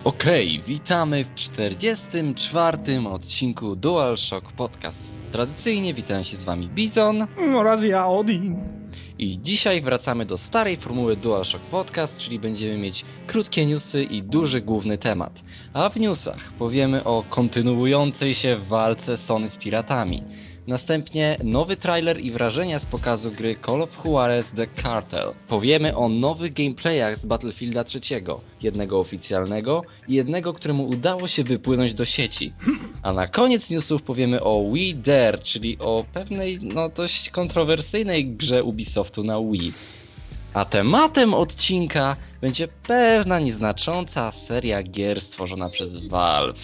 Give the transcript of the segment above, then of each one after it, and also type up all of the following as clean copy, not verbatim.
Okej, witamy w 44. odcinku DualShock Podcast. Tradycyjnie witam się z wami Bizon oraz ja, Odin. I dzisiaj wracamy do starej formuły DualShock Podcast, czyli będziemy mieć krótkie newsy i duży główny temat. A w newsach powiemy o kontynuującej się walce Sony z piratami. Następnie nowy trailer i wrażenia z pokazu gry Call of Juarez The Cartel. Powiemy o nowych gameplayach z Battlefielda 3, jednego oficjalnego i jednego, któremu udało się wypłynąć do sieci. A na koniec newsów powiemy o We Dare, czyli o pewnej, dość kontrowersyjnej grze Ubisoftu na Wii. A tematem odcinka będzie pewna nieznacząca seria gier stworzona przez Valve.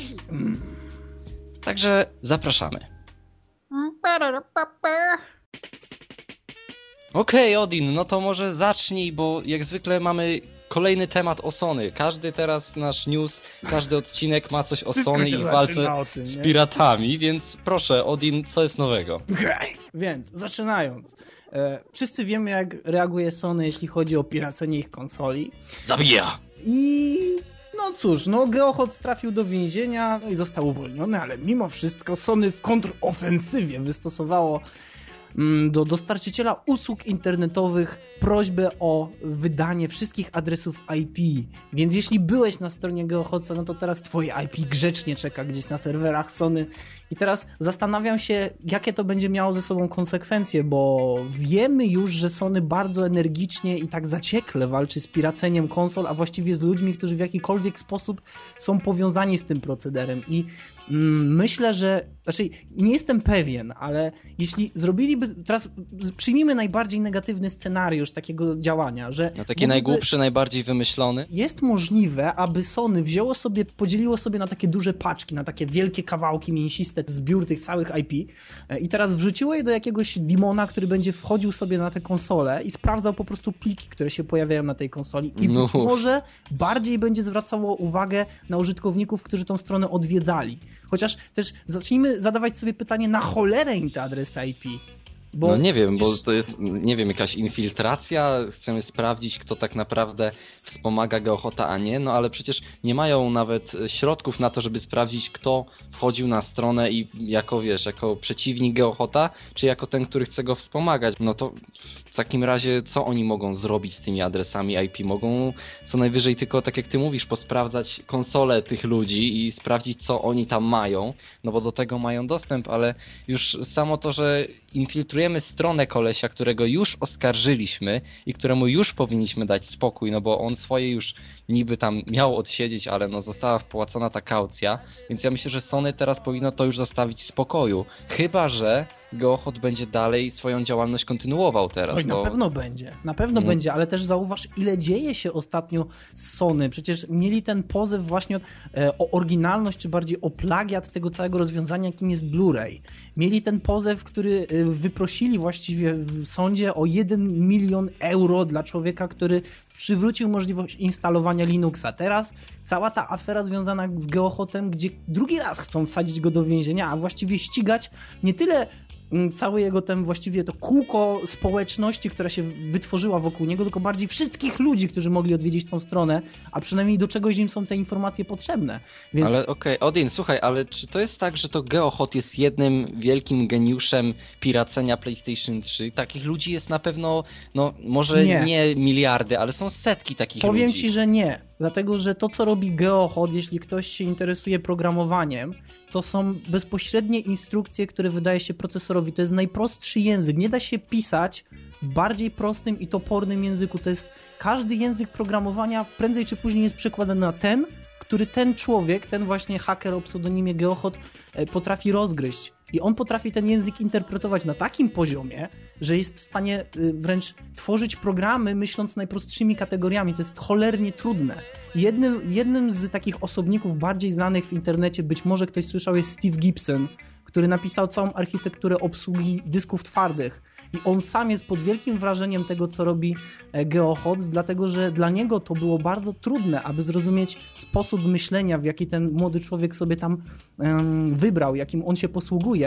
Także zapraszamy. Okej, Odin, no to może zacznij, bo jak zwykle mamy kolejny temat o Sony. Każdy teraz nasz news, każdy odcinek ma coś o Wszystko Sony i walce z piratami, więc proszę, Odin, co jest nowego? Więc, zaczynając. Wszyscy wiemy, jak reaguje Sony, jeśli chodzi o piracenie ich konsoli. Zabija! I no cóż, Geohot trafił do więzienia i został uwolniony, ale mimo wszystko Sony w kontrofensywie wystosowało do dostarczyciela usług internetowych prośbę o wydanie wszystkich adresów IP. Więc jeśli byłeś na stronie Geohotsa, no to teraz twoje IP grzecznie czeka gdzieś na serwerach Sony. I teraz zastanawiam się, jakie to będzie miało ze sobą konsekwencje, bo wiemy już, że Sony bardzo energicznie i tak zaciekle walczy z piraceniem konsol, a właściwie z ludźmi, którzy w jakikolwiek sposób są powiązani z tym procederem. I myślę, że, nie jestem pewien, ale jeśli zrobiliby, teraz przyjmijmy najbardziej negatywny scenariusz takiego działania, że taki najgłupszy, najbardziej wymyślony. Jest możliwe, aby Sony podzieliło sobie na takie duże paczki, na takie wielkie kawałki mięsiste zbiór tych całych IP i teraz wrzuciło je do jakiegoś demona, który będzie wchodził sobie na tę konsolę i sprawdzał po prostu pliki, które się pojawiają na tej konsoli i być może bardziej będzie zwracało uwagę na użytkowników, którzy tą stronę odwiedzali. Chociaż też zacznijmy zadawać sobie pytanie, na cholerę im te adresy IP. Bo nie wiem, bo to jest, jakaś infiltracja, chcemy sprawdzić, kto tak naprawdę wspomaga Geohota, a nie, ale przecież nie mają nawet środków na to, żeby sprawdzić, kto wchodził na stronę i jako przeciwnik Geohota, czy jako ten, który chce go wspomagać. No to w takim razie co oni mogą zrobić z tymi adresami IP? Mogą co najwyżej tylko, tak jak ty mówisz, posprawdzać konsole tych ludzi i sprawdzić, co oni tam mają, bo do tego mają dostęp, ale już samo to, że infiltrujemy stronę kolesia, którego już oskarżyliśmy i któremu już powinniśmy dać spokój, bo on swoje już niby tam miał odsiedzieć, ale została wpłacona ta kaucja, więc ja myślę, że Sony teraz powinno to już zostawić w spokoju. Chyba że Geohot będzie dalej swoją działalność kontynuował teraz. Oj, na pewno będzie, ale też zauważ, ile dzieje się ostatnio z Sony. Przecież mieli ten pozew właśnie o oryginalność, czy bardziej o plagiat tego całego rozwiązania, jakim jest Blu-ray. Mieli ten pozew, który wyprosili właściwie w sądzie o 1 milion euro dla człowieka, który przywrócił możliwość instalowania Linuxa. Teraz cała ta afera związana z Geohotem, gdzie drugi raz chcą wsadzić go do więzienia, a właściwie ścigać nie tyle całe jego właściwie to kółko społeczności, która się wytworzyła wokół niego, tylko bardziej wszystkich ludzi, którzy mogli odwiedzić tą stronę, a przynajmniej do czegoś im są te informacje potrzebne. Więc... Ale okej, Odin, słuchaj, ale czy to jest tak, że to Geohot jest jednym wielkim geniuszem piracenia PlayStation 3? Takich ludzi jest na pewno, może nie miliardy, ale są setki takich ludzi. Powiem ci, że nie. Dlatego, że to, co robi Geohot, jeśli ktoś się interesuje programowaniem, to są bezpośrednie instrukcje, które wydaje się procesorowi. To jest najprostszy język. Nie da się pisać w bardziej prostym i topornym języku. To jest każdy język programowania prędzej czy później jest przekładany na ten, który ten człowiek, ten właśnie haker o pseudonimie Geohot potrafi rozgryźć. I on potrafi ten język interpretować na takim poziomie, że jest w stanie wręcz tworzyć programy myśląc najprostszymi kategoriami. To jest cholernie trudne. Jednym z takich osobników bardziej znanych w internecie, być może ktoś słyszał, jest Steve Gibson, który napisał całą architekturę obsługi dysków twardych. I on sam jest pod wielkim wrażeniem tego, co robi Geohot, dlatego że dla niego to było bardzo trudne, aby zrozumieć sposób myślenia, w jaki ten młody człowiek sobie tam wybrał, jakim on się posługuje.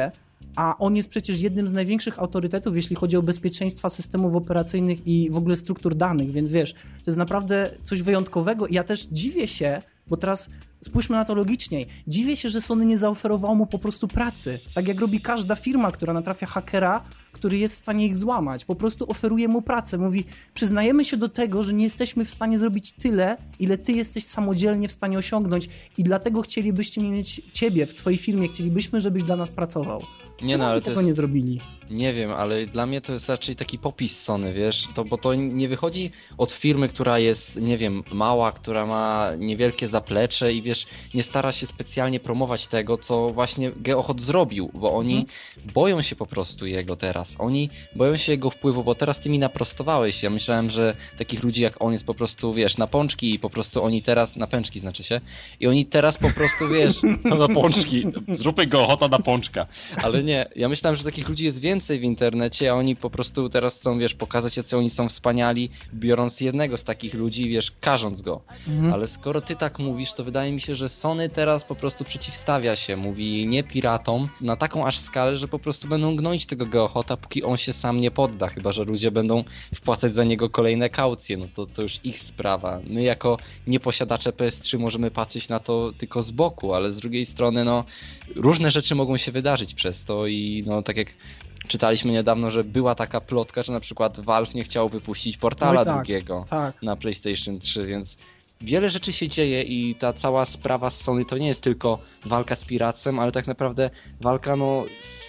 a on jest przecież jednym z największych autorytetów, jeśli chodzi o bezpieczeństwa systemów operacyjnych i w ogóle struktur danych, więc wiesz, to jest naprawdę coś wyjątkowego i ja też dziwię się, bo teraz spójrzmy na to logiczniej. Dziwię się, że Sony nie zaoferowało mu po prostu pracy. Tak jak robi każda firma, która natrafia hakera, który jest w stanie ich złamać. Po prostu oferuje mu pracę. Mówi, przyznajemy się do tego, że nie jesteśmy w stanie zrobić tyle, ile ty jesteś samodzielnie w stanie osiągnąć i dlatego chcielibyśmy mieć ciebie w swojej firmie, chcielibyśmy, żebyś dla nas pracował. Czemu ale tego nie zrobili? Nie wiem, ale dla mnie to jest raczej taki popis Sony, wiesz, bo to nie wychodzi od firmy, która jest, nie wiem, mała, która ma niewielkie zaplecze i wiesz, nie stara się specjalnie promować tego, co właśnie Geohot zrobił, bo oni boją się po prostu jego teraz. Oni boją się jego wpływu, bo teraz ty mi naprostowałeś. Ja myślałem, że takich ludzi jak on jest po prostu, wiesz, na pączki i po prostu oni teraz, na pęczki znaczy się, i oni teraz po prostu, wiesz, na pączki, zróbmy Geohota na pączka. Ale nie, ja myślałem, że takich ludzi jest więcej w internecie, a oni po prostu teraz chcą, wiesz, pokazać, jacy oni są wspaniali, biorąc jednego z takich ludzi, wiesz, karząc go. Ale skoro ty tak mówisz, to wydaje mi się, że Sony teraz po prostu przeciwstawia się, mówi nie piratom, na taką aż skalę, że po prostu będą gnąć tego Geohota, póki on się sam nie podda, chyba że ludzie będą wpłacać za niego kolejne kaucje, no to już ich sprawa. My jako nieposiadacze PS3 możemy patrzeć na to tylko z boku, ale z drugiej strony, no, różne rzeczy mogą się wydarzyć przez to i no, tak jak czytaliśmy niedawno, że była taka plotka, że na przykład Valve nie chciał wypuścić Portala drugiego na PlayStation 3, więc wiele rzeczy się dzieje i ta cała sprawa z Sony to nie jest tylko walka z piractwem, ale tak naprawdę walka no z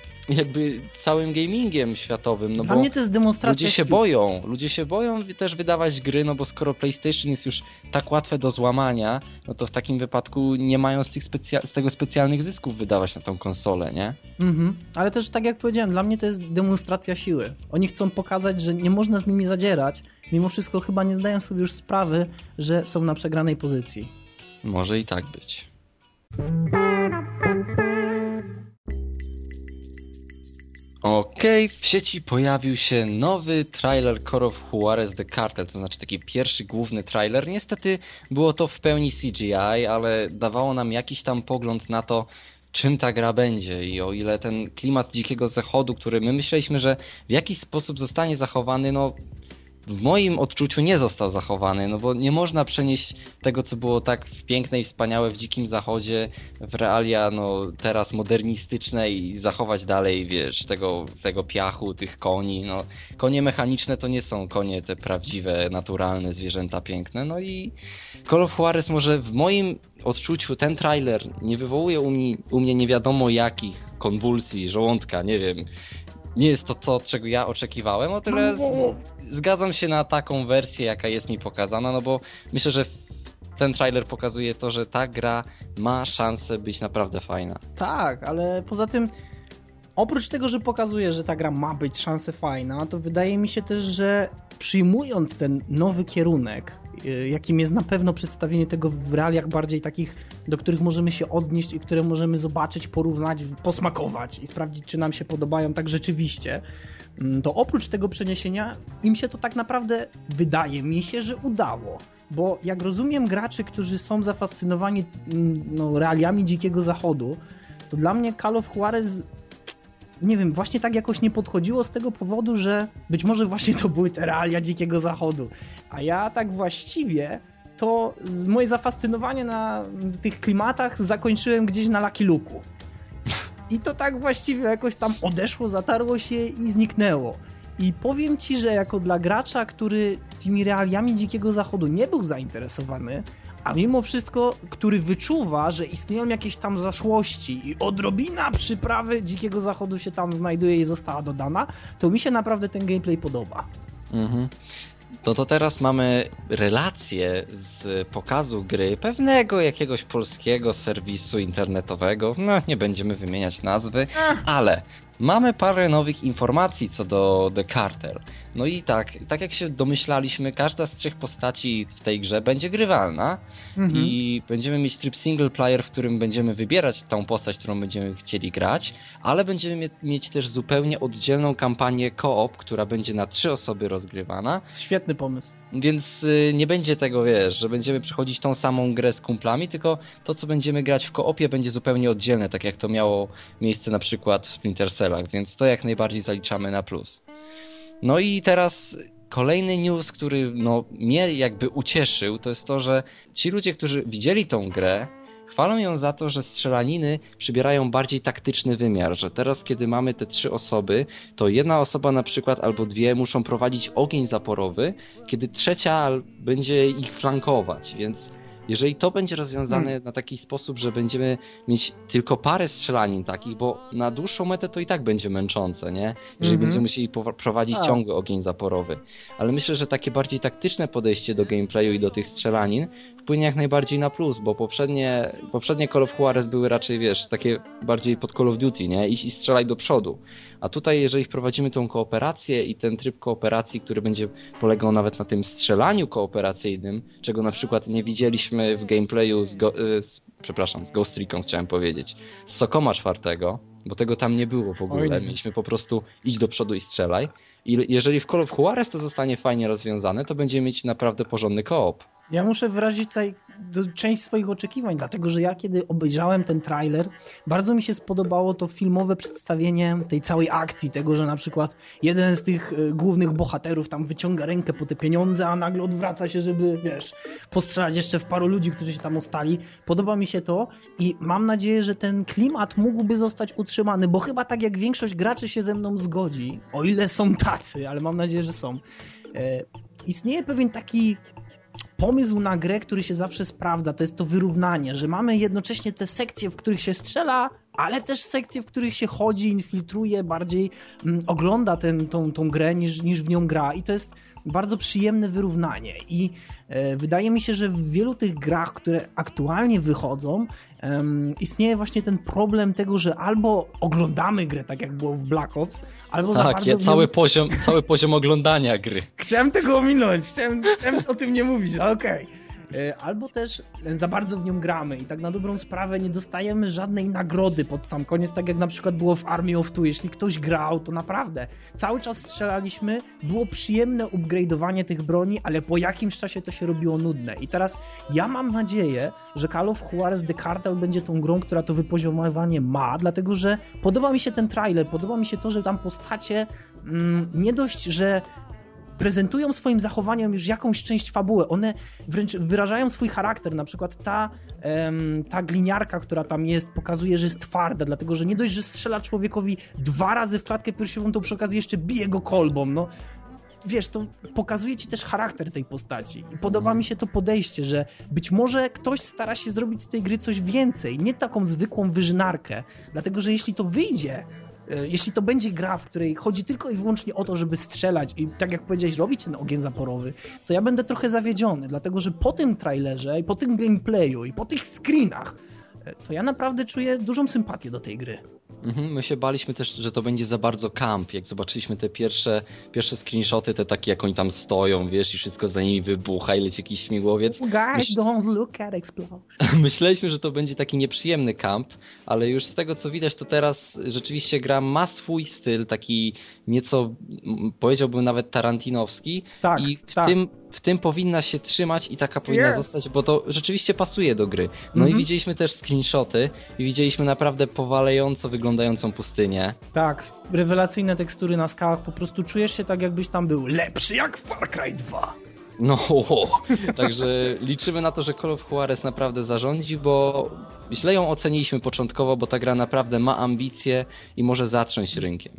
całym gamingiem światowym, no Dla bo mnie to jest demonstracja ludzie się boją też wydawać gry, no bo skoro PlayStation jest już tak łatwe do złamania, no to w takim wypadku nie mają z tego specjalnych zysków wydawać na tą konsolę, nie? Ale też tak jak powiedziałem, dla mnie to jest demonstracja siły. Oni chcą pokazać, że nie można z nimi zadzierać, mimo wszystko chyba nie zdają sobie już sprawy, że są na przegranej pozycji. Może i tak być. Okej, w sieci pojawił się nowy trailer Call of Juarez The Cartel, to znaczy taki pierwszy główny trailer. Niestety było to w pełni CGI, ale dawało nam jakiś tam pogląd na to, czym ta gra będzie i o ile ten klimat Dzikiego Zachodu, który my myśleliśmy, że w jakiś sposób zostanie zachowany, no w moim odczuciu nie został zachowany, no bo nie można przenieść tego, co było tak piękne i wspaniałe w Dzikim Zachodzie w realia, no teraz modernistyczne i zachować dalej, wiesz, tego piachu, tych koni, no konie mechaniczne to nie są konie te prawdziwe, naturalne zwierzęta piękne, no i Call of Juarez może w moim odczuciu ten trailer nie wywołuje u mnie nie wiadomo jakich konwulsji, żołądka, nie wiem. Nie jest to, czego ja oczekiwałem, o tyle zgadzam się na taką wersję, jaka jest mi pokazana, no bo myślę, że ten trailer pokazuje to, że ta gra ma szansę być naprawdę fajna. Tak, ale poza tym oprócz tego, że pokazuje, że ta gra ma być szansę fajna, to wydaje mi się też, że przyjmując ten nowy kierunek, jakim jest na pewno przedstawienie tego w realiach bardziej takich, do których możemy się odnieść i które możemy zobaczyć, porównać, posmakować i sprawdzić, czy nam się podobają tak rzeczywiście, to oprócz tego przeniesienia im się to tak naprawdę wydaje mi się, że udało. Bo jak rozumiem graczy, którzy są zafascynowani realiami Dzikiego Zachodu, to dla mnie Call of Juarez, nie wiem, właśnie tak jakoś nie podchodziło z tego powodu, że być może właśnie to były te realia Dzikiego Zachodu. A ja tak właściwie to moje zafascynowanie na tych klimatach zakończyłem gdzieś na Lucky Luke'u. I to tak właściwie jakoś tam odeszło, zatarło się i zniknęło. I powiem ci, że jako dla gracza, który tymi realiami Dzikiego Zachodu nie był zainteresowany, a mimo wszystko, który wyczuwa, że istnieją jakieś tam zaszłości i odrobina przyprawy Dzikiego Zachodu się tam znajduje i została dodana, to mi się naprawdę ten gameplay podoba. To teraz mamy relację z pokazu gry pewnego jakiegoś polskiego serwisu internetowego. No, nie będziemy wymieniać nazwy, ale mamy parę nowych informacji co do The Cartel. No i tak jak się domyślaliśmy, każda z 3 postaci w tej grze będzie grywalna i będziemy mieć tryb single player, w którym będziemy wybierać tą postać, którą będziemy chcieli grać, ale będziemy mieć też zupełnie oddzielną kampanię co-op, która będzie na 3 osoby rozgrywana. Świetny pomysł. Więc nie będzie tego, wiesz, że będziemy przechodzić tą samą grę z kumplami, tylko to, co będziemy grać w koopie, będzie zupełnie oddzielne, tak jak to miało miejsce na przykład w Splinter Cellach, więc to jak najbardziej zaliczamy na plus. No i teraz kolejny news, który mnie jakby ucieszył, to jest to, że ci ludzie, którzy widzieli tą grę, chwalą ją za to, że strzelaniny przybierają bardziej taktyczny wymiar, że teraz kiedy mamy te 3 osoby, to jedna osoba na przykład albo 2 muszą prowadzić ogień zaporowy, kiedy trzecia będzie ich flankować, więc jeżeli to będzie rozwiązane na taki sposób, że będziemy mieć tylko parę strzelanin takich, bo na dłuższą metę to i tak będzie męczące, nie? Jeżeli będziemy musieli prowadzić ciągły ogień zaporowy. Ale myślę, że takie bardziej taktyczne podejście do gameplayu i do tych strzelanin wpłynie jak najbardziej na plus, bo poprzednie Call of Juarez były raczej, wiesz, takie bardziej pod Call of Duty, nie? Iść i strzelaj do przodu. A tutaj, jeżeli wprowadzimy tą kooperację i ten tryb kooperacji, który będzie polegał nawet na tym strzelaniu kooperacyjnym, czego na przykład nie widzieliśmy w gameplayu z Ghost Recon, chciałem powiedzieć, z Sokoma 4, bo tego tam nie było w ogóle. Mieliśmy po prostu iść do przodu i strzelaj. I jeżeli w Call of Juarez to zostanie fajnie rozwiązane, to będziemy mieć naprawdę porządny koop. Ja muszę wyrazić tutaj część swoich oczekiwań, dlatego że ja kiedy obejrzałem ten trailer, bardzo mi się spodobało to filmowe przedstawienie tej całej akcji, tego, że na przykład jeden z tych głównych bohaterów tam wyciąga rękę po te pieniądze, a nagle odwraca się, żeby, wiesz, postrzelać jeszcze w paru ludzi, którzy się tam ostali. Podoba mi się to i mam nadzieję, że ten klimat mógłby zostać utrzymany, bo chyba tak jak większość graczy się ze mną zgodzi, o ile są tacy, ale mam nadzieję, że są. Istnieje pewien taki pomysł na grę, który się zawsze sprawdza, to jest to wyrównanie, że mamy jednocześnie te sekcje, w których się strzela, ale też sekcje, w których się chodzi, infiltruje, bardziej ogląda tą grę niż w nią gra i to jest bardzo przyjemne wyrównanie i wydaje mi się, że w wielu tych grach, które aktualnie wychodzą, istnieje właśnie ten problem tego, że albo oglądamy grę, tak jak było w Black Ops, albo za bardzo... cały poziom oglądania gry. Chciałem tego ominąć, chciałem o tym nie mówić, ale okej. Albo też za bardzo w nią gramy i tak na dobrą sprawę nie dostajemy żadnej nagrody pod sam koniec, tak jak na przykład było w Army of Two. Jeśli ktoś grał, to naprawdę cały czas strzelaliśmy, było przyjemne upgrade'owanie tych broni, ale po jakimś czasie to się robiło nudne. I teraz ja mam nadzieję, że Call of Juarez The Cartel będzie tą grą, która to wypoziomowanie ma, dlatego że podoba mi się ten trailer, podoba mi się to, że tam postacie nie dość, że prezentują swoim zachowaniem już jakąś część fabuły. One wręcz wyrażają swój charakter. Na przykład ta gliniarka, która tam jest, pokazuje, że jest twarda, dlatego że nie dość, że strzela człowiekowi 2 razy w klatkę piersiową, to przy okazji jeszcze bije go kolbą. No, wiesz, to pokazuje ci też charakter tej postaci. I podoba mi się to podejście, że być może ktoś stara się zrobić z tej gry coś więcej, nie taką zwykłą wyżynarkę. Dlatego, że jeśli to wyjdzie, jeśli to będzie gra, w której chodzi tylko i wyłącznie o to, żeby strzelać i tak jak powiedziałeś, robić ten ogień zaporowy, to ja będę trochę zawiedziony, dlatego że po tym trailerze i po tym gameplayu i po tych screenach to ja naprawdę czuję dużą sympatię do tej gry. My się baliśmy też, że to będzie za bardzo camp, jak zobaczyliśmy te pierwsze screenshoty, te takie jak oni tam stoją, wiesz, i wszystko za nimi wybucha i leci jakiś śmigłowiec. Guys, don't look at explosion. Myśleliśmy, że to będzie taki nieprzyjemny camp, ale już z tego co widać, to teraz rzeczywiście gra ma swój styl, taki nieco, powiedziałbym nawet tarantinowski. Tak, i w tym powinna się trzymać i taka powinna zostać, bo to rzeczywiście pasuje do gry. No i widzieliśmy też screenshoty i widzieliśmy naprawdę powalająco wyglądającą pustynię. Tak, rewelacyjne tekstury na skałach, po prostu czujesz się tak jakbyś tam był lepszy jak Far Cry 2. No, także liczymy na to, że Call of Juarez naprawdę zarządzi, bo źle ją oceniliśmy początkowo, bo ta gra naprawdę ma ambicje i może zatrząść rynkiem.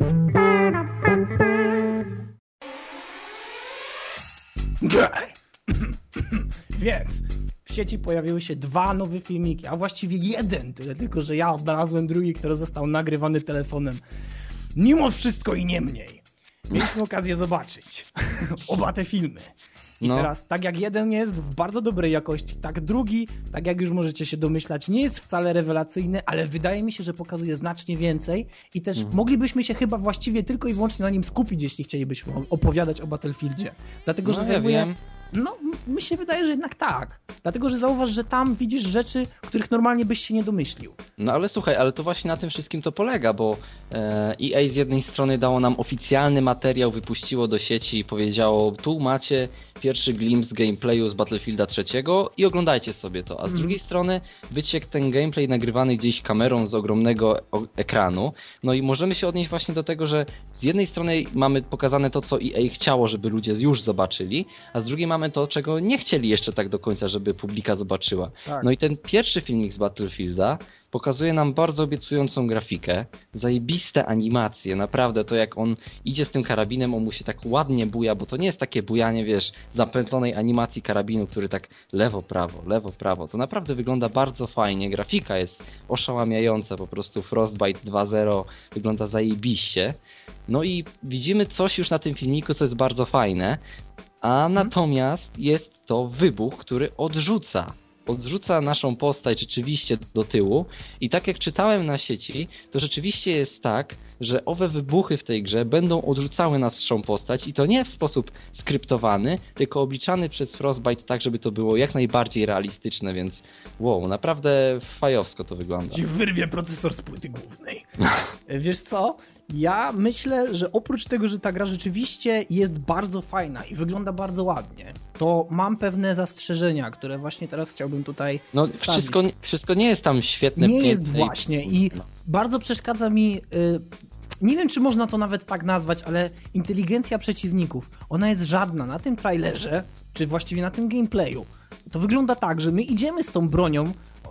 Więc w sieci pojawiły się 2 nowe filmiki, a właściwie jeden, tyle tylko, że ja odnalazłem drugi, który został nagrywany telefonem. Mimo wszystko i nie mniej. Mieliśmy okazję zobaczyć oba te filmy. I teraz, tak jak jeden jest w bardzo dobrej jakości, tak drugi, tak jak już możecie się domyślać, nie jest wcale rewelacyjny, ale wydaje mi się, że pokazuje znacznie więcej i też moglibyśmy się chyba właściwie tylko i wyłącznie na nim skupić, jeśli chcielibyśmy opowiadać o Battlefieldzie. Dlatego, że zajmuje... No, mi się wydaje, że jednak tak. Dlatego, że zauważ, że tam widzisz rzeczy, których normalnie byś się nie domyślił. No ale słuchaj, ale to właśnie na tym wszystkim to polega, bo EA z jednej strony dało nam oficjalny materiał, wypuściło do sieci i powiedziało, tu macie pierwszy glimpse gameplayu z Battlefielda 3 i oglądajcie sobie to. A z drugiej strony wyciekł ten gameplay nagrywany gdzieś kamerą z ogromnego ekranu. No i możemy się odnieść właśnie do tego, że z jednej strony mamy pokazane to, co EA chciało, żeby ludzie już zobaczyli, a z drugiej mamy to, czego nie chcieli jeszcze tak do końca, żeby publika zobaczyła. Tak. No i ten pierwszy filmik z Battlefielda pokazuje nam bardzo obiecującą grafikę, zajebiste animacje, naprawdę to jak on idzie z tym karabinem, on mu się tak ładnie buja, bo to nie jest takie bujanie, wiesz, zapętlonej animacji karabinu, który tak lewo, prawo, to naprawdę wygląda bardzo fajnie, grafika jest oszałamiająca, po prostu Frostbite 2.0 wygląda zajebiście, no i widzimy coś już na tym filmiku, co jest bardzo fajne, a natomiast jest to wybuch, który odrzuca naszą postać rzeczywiście do tyłu i tak jak czytałem na sieci, to rzeczywiście jest tak, że owe wybuchy w tej grze będą odrzucały naszą postać i to nie w sposób skryptowany, tylko obliczany przez Frostbite tak, żeby to było jak najbardziej realistyczne, więc wow, naprawdę fajowsko to wygląda. Ci wyrwie procesor z płyty głównej. Wiesz co? Ja myślę, że oprócz tego, że ta gra rzeczywiście jest bardzo fajna i wygląda bardzo ładnie, to mam pewne zastrzeżenia, które właśnie teraz chciałbym tutaj przedstawić. Wszystko nie jest tam świetne. Nie jest właśnie i bardzo przeszkadza mi... Nie wiem, czy można to nawet tak nazwać, ale inteligencja przeciwników, ona jest żadna. Na tym trailerze, czy właściwie na tym gameplayu, to wygląda tak, że my idziemy z tą bronią,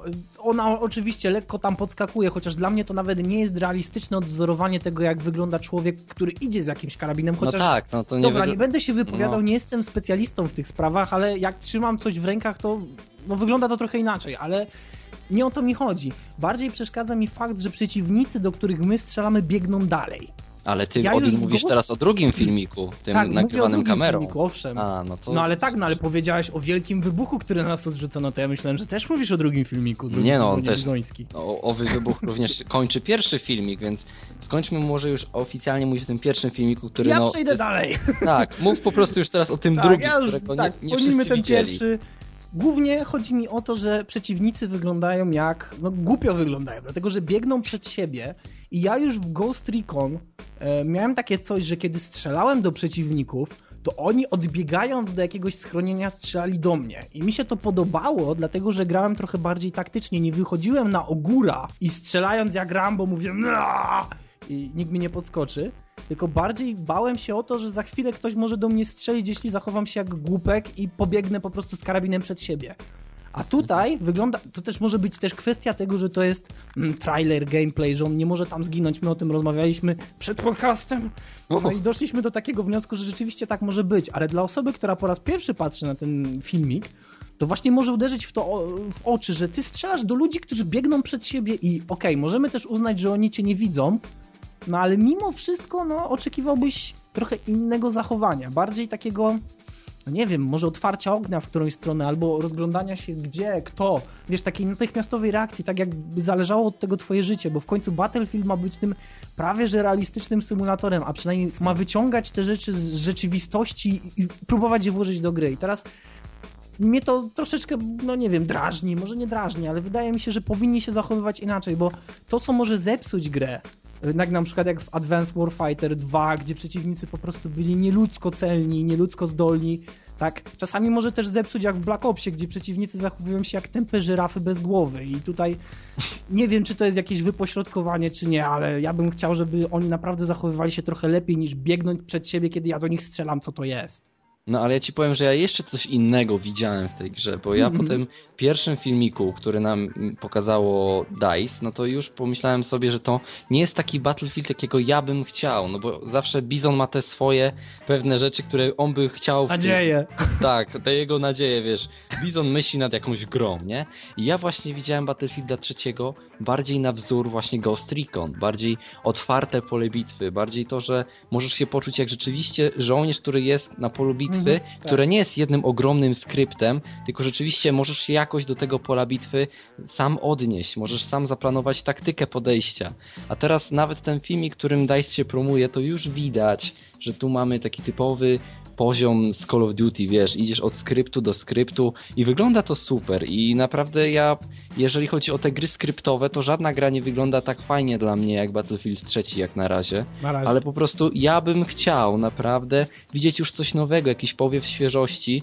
ona oczywiście lekko tam podskakuje, chociaż dla mnie to nawet nie jest realistyczne odwzorowanie tego, jak wygląda człowiek, który idzie z jakimś karabinem, chociaż... No tak, no to nie dobra, nie będę się wypowiadał, nie jestem specjalistą w tych sprawach, ale jak trzymam coś w rękach, to wygląda to trochę inaczej, ale... Nie o to mi chodzi. Bardziej przeszkadza mi fakt, że przeciwnicy, do których my strzelamy, biegną dalej. Ale ty mówisz teraz o drugim filmiku, tym tak, nagrywanym kamerą. Filmiku, owszem. Ale powiedziałeś o wielkim wybuchu, który na nas odrzucono, to ja myślałem, że też mówisz o drugim filmiku. On też. Owy wybuch również kończy pierwszy filmik, więc skończmy może już oficjalnie mówić o tym pierwszym filmiku, który... Ja przejdę dalej. Tak, mów po prostu już teraz o tym drugim, którego nie wszyscy ten widzieli. Pierwszy. Głównie chodzi mi o to, że przeciwnicy wyglądają jak... głupio wyglądają, dlatego że biegną przed siebie i ja już w Ghost Recon miałem takie coś, że kiedy strzelałem do przeciwników, to oni odbiegając do jakiegoś schronienia strzelali do mnie. I mi się to podobało, dlatego że grałem trochę bardziej taktycznie, nie wychodziłem na ogóra i strzelając jak Rambo mówię Naaah! I nikt mi nie podskoczy. Tylko bardziej bałem się o to, że za chwilę ktoś może do mnie strzelić, jeśli zachowam się jak głupek i pobiegnę po prostu z karabinem przed siebie. A tutaj wygląda, to też może być też kwestia tego, że to jest trailer, gameplay, że on nie może tam zginąć. My o tym rozmawialiśmy przed podcastem. No i doszliśmy do takiego wniosku, że rzeczywiście tak może być. Ale dla osoby, która po raz pierwszy patrzy na ten filmik, to właśnie może uderzyć w oczy, że ty strzelasz do ludzi, którzy biegną przed siebie i okej, możemy też uznać, że oni cię nie widzą, no ale mimo wszystko oczekiwałbyś trochę innego zachowania, bardziej takiego, nie wiem, może otwarcia ognia w którąś stronę, albo rozglądania się gdzie, kto, wiesz, takiej natychmiastowej reakcji, tak jakby zależało od tego twoje życie, bo w końcu Battlefield ma być tym prawie że realistycznym symulatorem, a przynajmniej ma wyciągać te rzeczy z rzeczywistości i próbować je włożyć do gry. I teraz mnie to troszeczkę, drażni, może nie drażni, ale wydaje mi się, że powinni się zachowywać inaczej, bo to, co może zepsuć grę, na przykład jak w Advanced Warfighter 2, gdzie przeciwnicy po prostu byli nieludzko celni, nieludzko zdolni, tak, czasami może też zepsuć jak w Black Opsie, gdzie przeciwnicy zachowują się jak tępe żyrafy bez głowy i tutaj nie wiem, czy to jest jakieś wypośrodkowanie, czy nie, ale ja bym chciał, żeby oni naprawdę zachowywali się trochę lepiej niż biegnąć przed siebie, kiedy ja do nich strzelam, co to jest. No ale ja ci powiem, że ja jeszcze coś innego widziałem w tej grze, bo ja po tym pierwszym filmiku, który nam pokazało DICE, no to już pomyślałem sobie, że to nie jest taki Battlefield, jakiego ja bym chciał, no bo zawsze Bizon ma te swoje pewne rzeczy, które on by chciał... Nadzieje. Tak, te jego nadzieje, wiesz. Bizon myśli nad jakąś grą, nie? I ja właśnie widziałem Battlefielda 3 bardziej na wzór właśnie Ghost Recon, bardziej otwarte pole bitwy, bardziej to, że możesz się poczuć jak rzeczywiście żołnierz, który jest na polu bitwy, które nie jest jednym ogromnym skryptem, tylko rzeczywiście możesz się jakoś do tego pola bitwy sam odnieść, możesz sam zaplanować taktykę podejścia. A teraz nawet ten filmik, którym DICE się promuje, to już widać, że tu mamy taki typowy poziom z Call of Duty, wiesz, idziesz od skryptu do skryptu i wygląda to super i naprawdę jeżeli chodzi o te gry skryptowe, to żadna gra nie wygląda tak fajnie dla mnie jak Battlefield 3 jak na razie. Ale po prostu ja bym chciał naprawdę widzieć już coś nowego, jakiś powiew świeżości.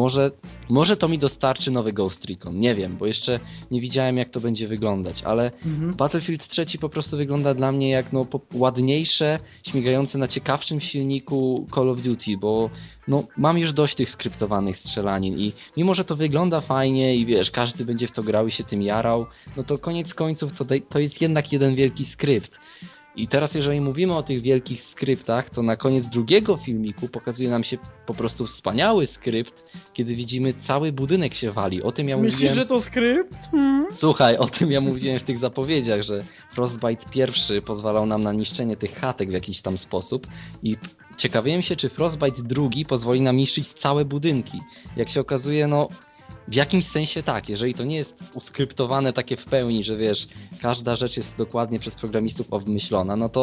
Może to mi dostarczy nowy Ghost Recon, nie wiem, bo jeszcze nie widziałem jak to będzie wyglądać, ale Battlefield 3 po prostu wygląda dla mnie jak ładniejsze, śmigające na ciekawszym silniku Call of Duty, bo mam już dość tych skryptowanych strzelanin i mimo, że to wygląda fajnie i wiesz, każdy będzie w to grał i się tym jarał, no to koniec końców to jest jednak jeden wielki skrypt. I teraz jeżeli mówimy o tych wielkich skryptach, to na koniec drugiego filmiku pokazuje nam się po prostu wspaniały skrypt, kiedy widzimy cały budynek się wali. O tym ja Myślisz, mówiłem... że to skrypt? Słuchaj, o tym ja mówiłem w tych zapowiedziach, że Frostbite pierwszy pozwalał nam na niszczenie tych chatek w jakiś tam sposób i ciekawiłem się, czy Frostbite drugi pozwoli nam niszczyć całe budynki. Jak się okazuje, w jakimś sensie tak, jeżeli to nie jest uskryptowane takie w pełni, że wiesz, każda rzecz jest dokładnie przez programistów obmyślona, no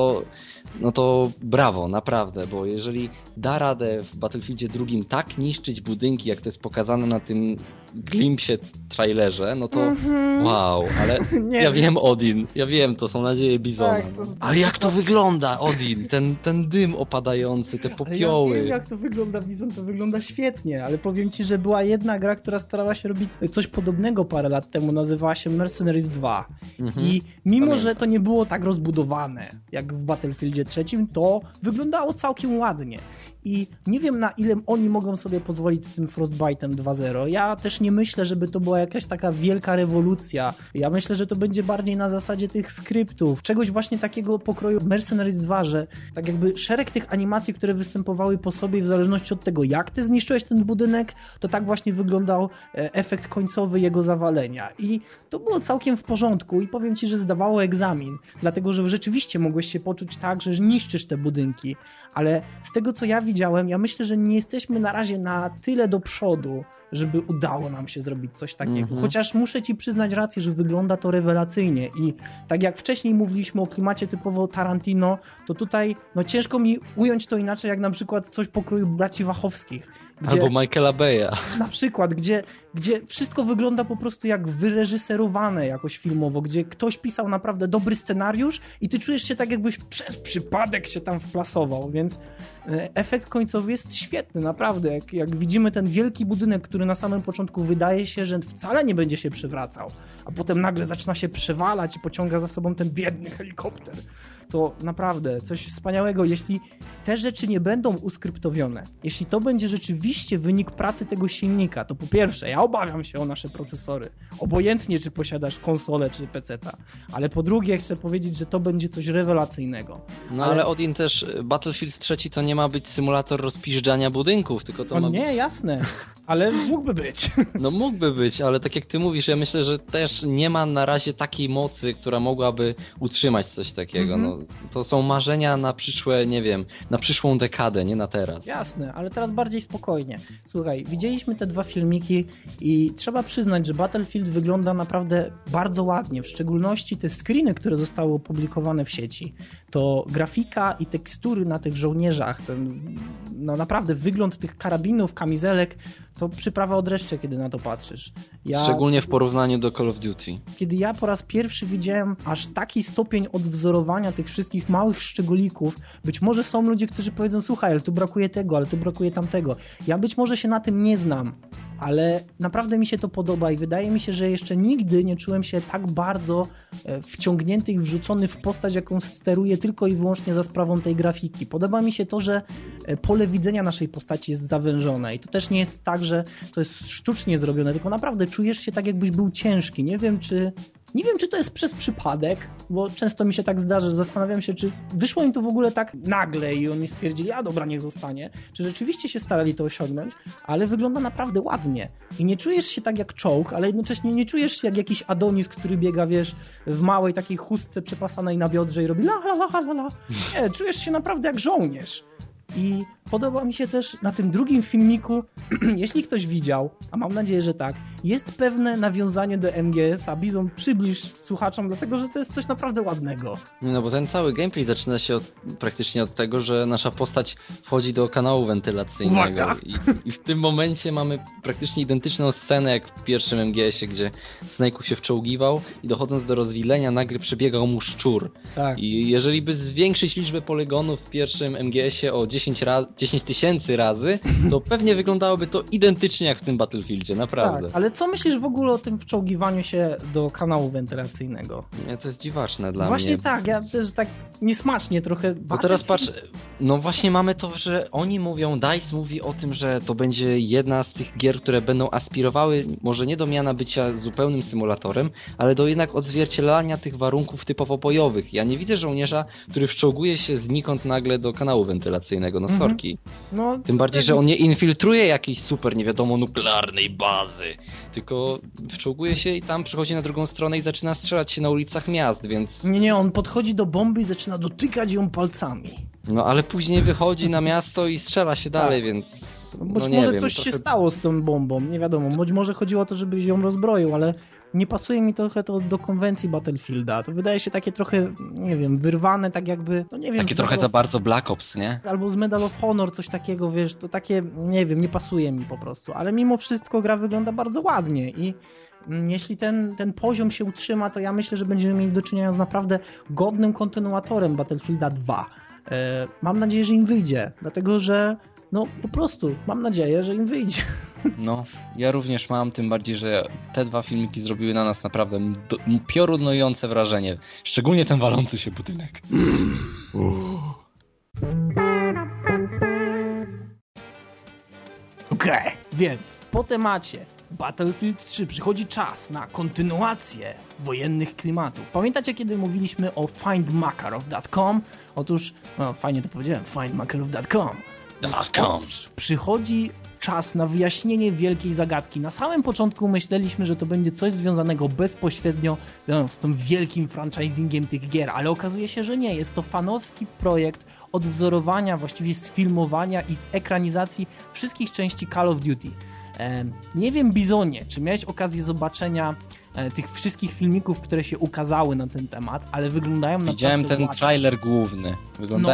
to brawo, naprawdę, bo jeżeli da radę w Battlefieldzie drugim tak niszczyć budynki, jak to jest pokazane na tym glimpsie trailerze, no to wow, ale ja wiem, Odin, ja wiem, to są nadzieje Bizona. Tak, ale jak to wygląda, Odin, ten dym opadający, te popioły. Ja wiem, jak to wygląda, Bizon, to wygląda świetnie, ale powiem ci, że była jedna gra, która starała się robić coś podobnego parę lat temu, nazywała się Mercenaries 2 i mimo, że to nie było tak rozbudowane jak w Battlefieldzie 3, to wyglądało całkiem ładnie. I nie wiem, na ile oni mogą sobie pozwolić z tym Frostbite'em 2.0. Ja też nie myślę, żeby to była jakaś taka wielka rewolucja. Ja myślę, że to będzie bardziej na zasadzie tych skryptów. Czegoś właśnie takiego pokroju Mercenaries 2, że tak jakby szereg tych animacji, które występowały po sobie w zależności od tego, jak ty zniszczyłeś ten budynek, to tak właśnie wyglądał efekt końcowy jego zawalenia. I to było całkiem w porządku i powiem ci, że zdawało egzamin. Dlatego, że rzeczywiście mogłeś się poczuć tak, że niszczysz te budynki. Ale z tego, co ja widziałem, ja myślę, że nie jesteśmy na razie na tyle do przodu, żeby udało nam się zrobić coś takiego. Chociaż muszę ci przyznać rację, że wygląda to rewelacyjnie i tak jak wcześniej mówiliśmy o klimacie typowo Tarantino, to tutaj ciężko mi ująć to inaczej, jak na przykład coś pokroju braci Wachowskich. Albo Michaela Bay'a. Na przykład, gdzie wszystko wygląda po prostu jak wyreżyserowane jakoś filmowo, gdzie ktoś pisał naprawdę dobry scenariusz i ty czujesz się tak, jakbyś przez przypadek się tam wplasował, więc efekt końcowy jest świetny, naprawdę. Jak widzimy ten wielki budynek, który na samym początku wydaje się, że wcale nie będzie się przewracał, a potem nagle zaczyna się przewalać i pociąga za sobą ten biedny helikopter. To naprawdę coś wspaniałego, jeśli te rzeczy nie będą uskryptowione, jeśli to będzie rzeczywiście wynik pracy tego silnika, to po pierwsze, ja obawiam się o nasze procesory, obojętnie czy posiadasz konsolę czy peceta, ale po drugie chcę powiedzieć, że to będzie coś rewelacyjnego. Ale Odin też, Battlefield 3 to nie ma być symulator rozpiżdżania budynków, tylko to ma być... Nie, jasne, ale mógłby być. Mógłby być, ale tak jak ty mówisz, ja myślę, że też nie ma na razie takiej mocy, która mogłaby utrzymać coś takiego. To są marzenia na przyszłe, nie wiem, na przyszłą dekadę, nie na teraz. Jasne, ale teraz bardziej spokojnie. Słuchaj, widzieliśmy te dwa filmiki i trzeba przyznać, że Battlefield wygląda naprawdę bardzo ładnie, w szczególności te screeny, które zostały opublikowane w sieci. To grafika i tekstury na tych żołnierzach, naprawdę wygląd tych karabinów, kamizelek, to przyprawa od dreszcze, kiedy na to patrzysz. Szczególnie w porównaniu do Call of Duty. Kiedy ja po raz pierwszy widziałem aż taki stopień odwzorowania tych wszystkich małych szczególików, być może są ludzie, którzy powiedzą, słuchaj, ale tu brakuje tego, ale tu brakuje tamtego. Ja być może się na tym nie znam, ale naprawdę mi się to podoba i wydaje mi się, że jeszcze nigdy nie czułem się tak bardzo wciągnięty i wrzucony w postać, jaką steruję tylko i wyłącznie za sprawą tej grafiki. Podoba mi się to, że pole widzenia naszej postaci jest zawężone i to też nie jest tak, że to jest sztucznie zrobione, tylko naprawdę czujesz się tak, jakbyś był ciężki. Nie wiem, czy to jest przez przypadek, bo często mi się tak zdarzy, zastanawiam się, czy wyszło im to w ogóle tak nagle i oni stwierdzili, a dobra, niech zostanie, czy rzeczywiście się starali to osiągnąć, ale wygląda naprawdę ładnie i nie czujesz się tak jak czołg, ale jednocześnie nie czujesz się jak jakiś Adonis, który biega, wiesz, w małej takiej chustce przepasanej na biodrze i robi la la la la la. Nie, czujesz się naprawdę jak żołnierz. I podoba mi się też na tym drugim filmiku, jeśli ktoś widział, a mam nadzieję, że tak, jest pewne nawiązanie do MGS-a. Bizon, przybliż słuchaczom, dlatego że to jest coś naprawdę ładnego. No bo ten cały gameplay zaczyna się praktycznie od tego, że nasza postać wchodzi do kanału wentylacyjnego. I w tym momencie mamy praktycznie identyczną scenę jak w pierwszym MGS-ie, gdzie Snake'u się wczołgiwał i dochodząc do rozwilenia nagle przebiegał mu szczur. Tak. I jeżeli by zwiększyć liczbę poligonów w pierwszym MGS-ie o 10 tysięcy razy, to pewnie wyglądałoby to identycznie jak w tym Battlefieldzie, naprawdę. Tak, ale co myślisz w ogóle o tym wczołgiwaniu się do kanału wentylacyjnego? Nie, to jest dziwaczne dla mnie. Właśnie tak, ja też tak niesmacznie trochę... Bo teraz patrz, no właśnie mamy to, że oni mówią, DICE mówi o tym, że to będzie jedna z tych gier, które będą aspirowały może nie do miana bycia zupełnym symulatorem, ale do jednak odzwierciedlania tych warunków typowo bojowych. Ja nie widzę żołnierza, który wczołguje się znikąd nagle do kanału wentylacyjnego, no sorki. No, tym bardziej, że on nie infiltruje jakiejś super, nie wiadomo, nuklearnej bazy, tylko wczołguje się i tam przychodzi na drugą stronę i zaczyna strzelać się na ulicach miast, więc... Nie, on podchodzi do bomby i zaczyna dotykać ją palcami. No ale później wychodzi na miasto i strzela się dalej, tak. Więc... Być no nie może wiem, coś się stało z tą bombą, nie wiadomo. Być może chodziło o to, żebyś ją rozbroił, ale nie pasuje mi trochę to do konwencji Battlefielda. To wydaje się takie trochę, nie wiem, wyrwane, tak jakby, no nie wiem. Takie trochę za bardzo Black Ops, nie? Albo z Medal of Honor, coś takiego, wiesz, to takie, nie wiem, nie pasuje mi po prostu. Ale mimo wszystko gra wygląda bardzo ładnie i jeśli ten poziom się utrzyma, to ja myślę, że będziemy mieli do czynienia z naprawdę godnym kontynuatorem Battlefielda 2. Mam nadzieję, że im wyjdzie, dlatego że no po prostu mam nadzieję, że im wyjdzie. No, ja również mam, tym bardziej, że te dwa filmiki zrobiły na nas naprawdę piorunujące wrażenie. Szczególnie ten walący się budynek. Okej, więc po temacie Battlefield 3 przychodzi czas na kontynuację wojennych klimatów. Pamiętacie, kiedy mówiliśmy o findmakarov.com? Otóż, no fajnie to powiedziałem, findmakarov.com. Przychodzi czas na wyjaśnienie wielkiej zagadki. Na samym początku myśleliśmy, że to będzie coś związanego bezpośrednio z tym wielkim franchisingiem tych gier, ale okazuje się, że nie. Jest to fanowski projekt odwzorowania, właściwie sfilmowania i z ekranizacji wszystkich części Call of Duty. Nie wiem, Bizonie, czy miałeś okazję zobaczenia tych wszystkich filmików, które się ukazały na ten temat, ale wyglądają na... Widziałem ten trailer główny. No,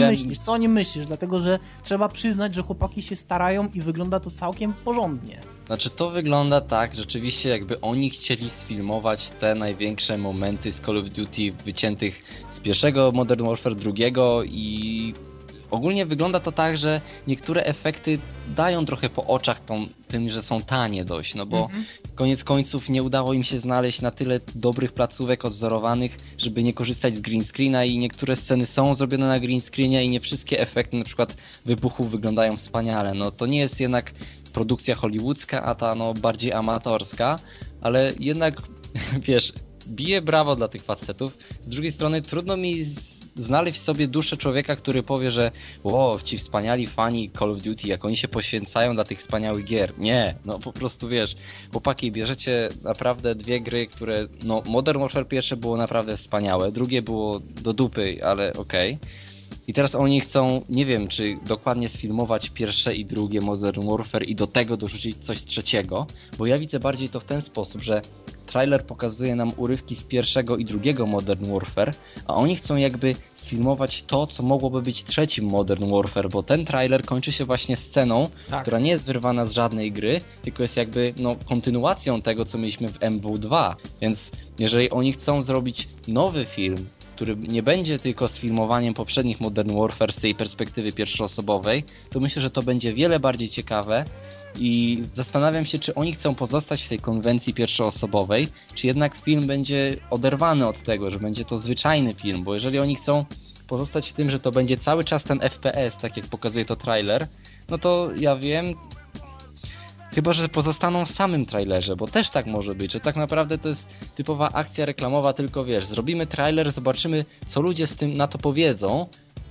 co o nim myślisz? Dlatego, że trzeba przyznać, że chłopaki się starają i wygląda to całkiem porządnie. Znaczy to wygląda tak, rzeczywiście jakby oni chcieli sfilmować te największe momenty z Call of Duty wyciętych z pierwszego Modern Warfare, drugiego i... Ogólnie wygląda to tak, że niektóre efekty dają trochę po oczach tym, że są tanie dość, no bo koniec końców nie udało im się znaleźć na tyle dobrych placówek odzorowanych, żeby nie korzystać z green screena i niektóre sceny są zrobione na green screenie i nie wszystkie efekty, na przykład wybuchów, wyglądają wspaniale. No to nie jest jednak produkcja hollywoodzka, a ta no bardziej amatorska, ale jednak, wiesz, biję brawo dla tych facetów. Z drugiej strony trudno mi znaleźć w sobie duszę człowieka, który powie, że wow, ci wspaniali fani Call of Duty, jak oni się poświęcają dla tych wspaniałych gier. Nie, no po prostu wiesz, chłopaki, bierzecie naprawdę dwie gry, które, no Modern Warfare pierwsze było naprawdę wspaniałe, drugie było do dupy, ale okej. I teraz oni chcą, nie wiem, czy dokładnie sfilmować pierwsze i drugie Modern Warfare i do tego dorzucić coś trzeciego, bo ja widzę bardziej to w ten sposób, że trailer pokazuje nam urywki z pierwszego i drugiego Modern Warfare, a oni chcą jakby sfilmować to, co mogłoby być trzecim Modern Warfare, bo ten trailer kończy się właśnie sceną, która nie jest wyrwana z żadnej gry, tylko jest jakby no, kontynuacją tego, co mieliśmy w MW2. Więc jeżeli oni chcą zrobić nowy film, który nie będzie tylko sfilmowaniem poprzednich Modern Warfare z tej perspektywy pierwszoosobowej, to myślę, że to będzie wiele bardziej ciekawe i zastanawiam się, czy oni chcą pozostać w tej konwencji pierwszoosobowej, czy jednak film będzie oderwany od tego, że będzie to zwyczajny film, bo jeżeli oni chcą pozostać w tym, że to będzie cały czas ten FPS, tak jak pokazuje to trailer, no to ja wiem, chyba że pozostaną w samym trailerze, bo też tak może być, że tak naprawdę to jest typowa akcja reklamowa, tylko wiesz, zrobimy trailer, zobaczymy, co ludzie z tym na to powiedzą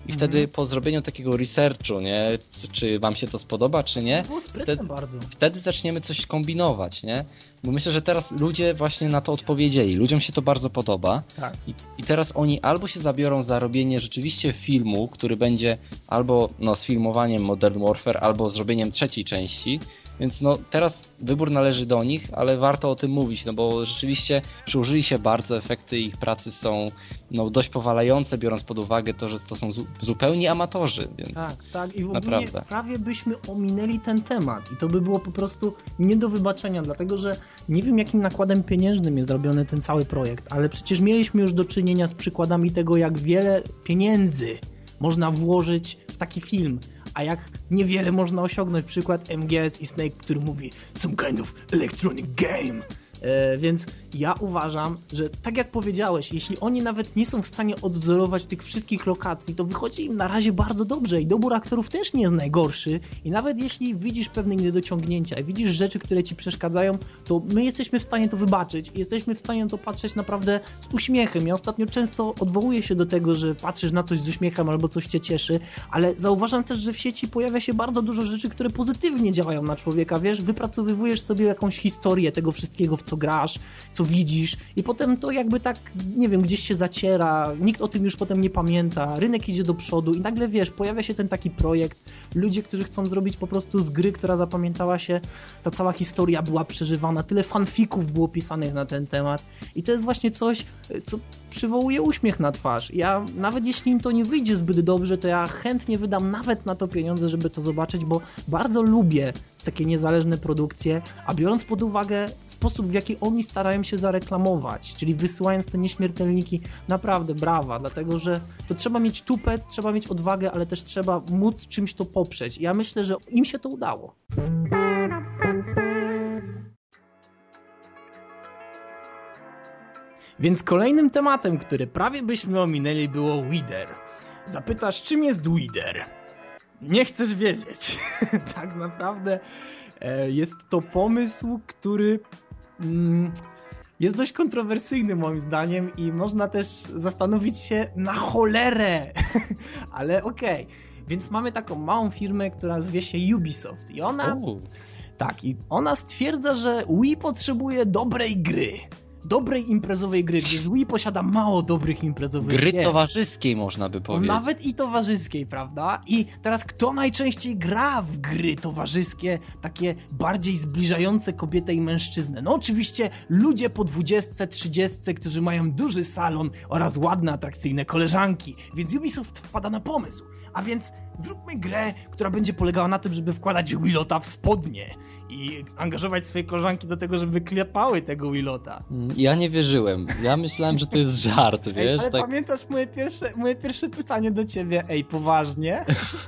I wtedy po zrobieniu takiego researchu, nie, czy wam się to spodoba, czy nie, To było sprytne bardzo. wtedy zaczniemy coś kombinować, nie? Bo myślę, że teraz ludzie właśnie na to odpowiedzieli. Ludziom się to bardzo podoba. Tak. I teraz oni albo się zabiorą za robienie rzeczywiście filmu, który będzie albo z filmowaniem Modern Warfare, albo zrobieniem trzeciej części. Więc teraz wybór należy do nich, ale warto o tym mówić, bo rzeczywiście przyłożyli się bardzo, efekty ich pracy są dość powalające, biorąc pod uwagę to, że to są zupełni amatorzy. Więc tak. I w ogóle naprawdę. prawie byśmy ominęli ten temat i to by było po prostu nie do wybaczenia, dlatego że nie wiem, jakim nakładem pieniężnym jest zrobiony ten cały projekt, ale przecież mieliśmy już do czynienia z przykładami tego, jak wiele pieniędzy można włożyć w taki film, a jak niewiele można osiągnąć. Przykład MGS i Snake, który mówi some kind of electronic game. Więc ja uważam, że tak jak powiedziałeś, jeśli oni nawet nie są w stanie odwzorować tych wszystkich lokacji, to wychodzi im na razie bardzo dobrze i dobór aktorów też nie jest najgorszy i nawet jeśli widzisz pewne niedociągnięcia i widzisz rzeczy, które ci przeszkadzają, to my jesteśmy w stanie to wybaczyć i jesteśmy w stanie na to patrzeć naprawdę z uśmiechem. Ja ostatnio często odwołuję się do tego, że patrzysz na coś z uśmiechem albo coś cię cieszy, ale zauważam też, że w sieci pojawia się bardzo dużo rzeczy, które pozytywnie działają na człowieka, wiesz, wypracowywujesz sobie jakąś historię tego wszystkiego, w co grasz, co widzisz i potem to jakby tak, nie wiem, gdzieś się zaciera, nikt o tym już potem nie pamięta, rynek idzie do przodu i nagle, wiesz, pojawia się ten taki projekt, ludzie, którzy chcą zrobić po prostu z gry, która zapamiętała się, ta cała historia była przeżywana, tyle fanfików było pisanych na ten temat i to jest właśnie coś, co przywołuje uśmiech na twarz. Ja nawet jeśli im to nie wyjdzie zbyt dobrze, to ja chętnie wydam nawet na to pieniądze, żeby to zobaczyć, bo bardzo lubię takie niezależne produkcje, a biorąc pod uwagę sposób, w jaki oni starają się zareklamować, czyli wysyłając te nieśmiertelniki, naprawdę brawa, dlatego że to trzeba mieć tupet, trzeba mieć odwagę, ale też trzeba móc czymś to poprzeć. Ja myślę, że im się to udało. Więc kolejnym tematem, który prawie byśmy ominęli, było Wither. Zapytasz, czym jest Wither? Nie chcesz wiedzieć. Tak naprawdę jest to pomysł, który jest dość kontrowersyjny moim zdaniem i można też zastanowić się na cholerę. Ale okej. Więc mamy taką małą firmę, która zwie się Ubisoft i ona... Tak, i ona stwierdza, że Wii potrzebuje dobrej gry. Dobrej imprezowej gry, gdyż Wii posiada mało dobrych imprezowych gry gier. Towarzyskiej można by powiedzieć. Nawet i towarzyskiej, prawda? I teraz kto najczęściej gra w gry towarzyskie, takie bardziej zbliżające kobietę i mężczyznę? No oczywiście ludzie po 20, 30, którzy mają duży salon oraz ładne, atrakcyjne koleżanki. Więc Ubisoft wpada na pomysł. A więc zróbmy grę, która będzie polegała na tym, żeby wkładać Wilota w spodnie i angażować swoje koleżanki do tego, żeby klepały tego Wilota. Ja nie wierzyłem. Ja myślałem, że to jest żart, wiesz? Ale tak... pamiętasz moje pierwsze pytanie do ciebie? Ej, poważnie?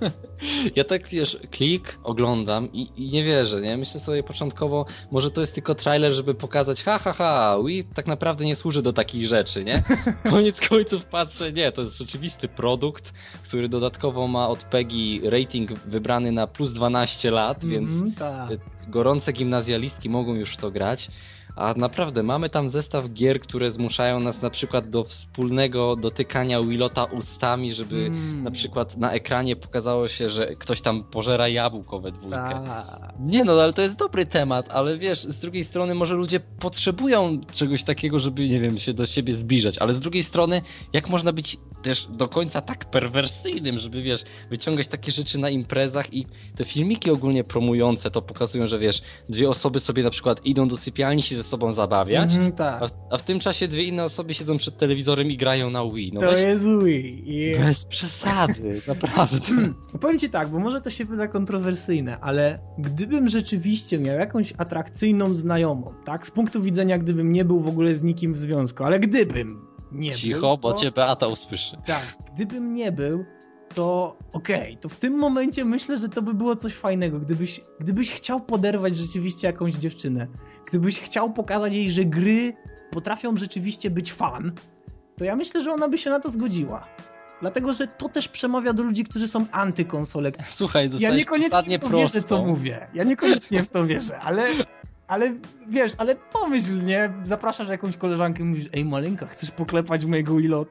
Ja tak, wiesz, oglądam i nie wierzę, nie? Myślę sobie początkowo, może to jest tylko trailer, żeby pokazać Wii tak naprawdę nie służy do takich rzeczy, nie? Koniec końców patrzę, nie, to jest rzeczywisty produkt, który dodatkowo ma od PEGI rating wybrany na plus 12 lat, więc tak. Gorące gimnazjalistki mogą już w to grać. A naprawdę mamy tam zestaw gier, które zmuszają nas na przykład do wspólnego dotykania Wilota ustami, żeby na przykład na ekranie pokazało się, że ktoś tam pożera jabłko we dwójkę. Nie no, ale to jest dobry temat, ale wiesz, z drugiej strony może ludzie potrzebują czegoś takiego, żeby, nie wiem, się do siebie zbliżać, ale z drugiej strony, jak można być też do końca tak perwersyjnym, żeby, wiesz, wyciągać takie rzeczy na imprezach i te filmiki ogólnie promujące to pokazują, że wiesz, dwie osoby sobie na przykład idą do sypialni się ze sobą zabawiać, tak. a w tym czasie dwie inne osoby siedzą przed telewizorem i grają na Wii. No to jest Wii. Bez przesady, naprawdę. Powiem ci tak, bo może to się wyda kontrowersyjne, ale gdybym rzeczywiście miał jakąś atrakcyjną znajomą, tak, z punktu widzenia, gdybym nie był w ogóle z nikim w związku, ale gdybym nie był... Cicho, bo cię Beata usłyszy. Tak, gdybym nie był, to to w tym momencie myślę, że to by było coś fajnego, gdybyś chciał poderwać rzeczywiście jakąś dziewczynę, gdybyś chciał pokazać jej, że gry potrafią rzeczywiście być fan, to ja myślę, że ona by się na to zgodziła. Dlatego, że to też przemawia do ludzi, którzy są antykonsolek. Słuchaj, ja niekoniecznie w to wierzę, co mówię. Ja niekoniecznie w to wierzę, ale wiesz, ale pomyśl, nie? Zapraszasz jakąś koleżankę i mówisz, ej maleńka, chcesz poklepać mojego Wilota?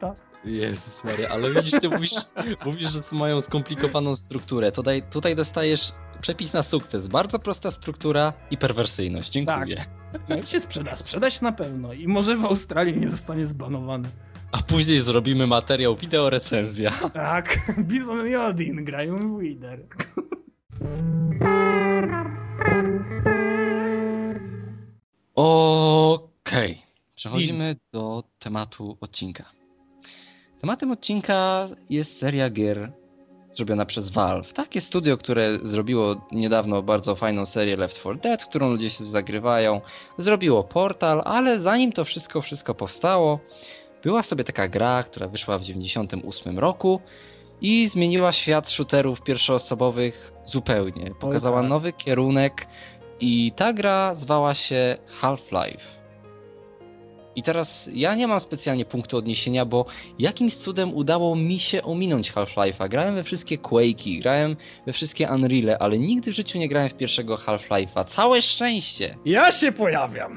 Jezus Maria, ale widzisz, ty mówisz, że mają skomplikowaną strukturę. Tutaj dostajesz przepis na sukces. Bardzo prosta struktura i perwersyjność. Dziękuję. Tak. No i się sprzeda się na pewno. I może w Australii nie zostanie zbanowany. A później zrobimy materiał wideo recenzja. Tak, Bison i Odin grają w Wither. Okej. Przechodzimy do tematu odcinka. Tematem odcinka jest seria gier zrobiona przez Valve. Takie studio, które zrobiło niedawno bardzo fajną serię Left 4 Dead, w którą ludzie się zagrywają. Zrobiło Portal, ale zanim to wszystko powstało, była sobie taka gra, która wyszła w 1998 roku i zmieniła świat shooterów pierwszoosobowych zupełnie. Pokazała nowy kierunek i ta gra zwała się Half-Life. I teraz ja nie mam specjalnie punktu odniesienia, bo jakimś cudem udało mi się ominąć Half-Life'a. Grałem we wszystkie Quake'i, grałem we wszystkie Unreal'e, ale nigdy w życiu nie grałem w pierwszego Half-Life'a. Całe szczęście! Ja się pojawiam!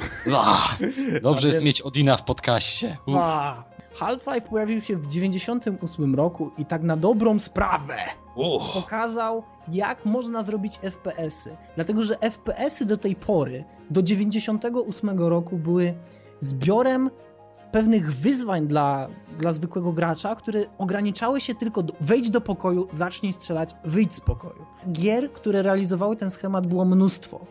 Dobrze jest mieć Odina w podcaście. Half-Life pojawił się w 98 roku i tak na dobrą sprawę pokazał, jak można zrobić FPS-y. Dlatego, że FPS-y do tej pory, do 98 roku były zbiorem pewnych wyzwań dla zwykłego gracza, które ograniczały się tylko do wejdź do pokoju, zacznij strzelać, wyjdź z pokoju. Gier, które realizowały ten schemat, było mnóstwo.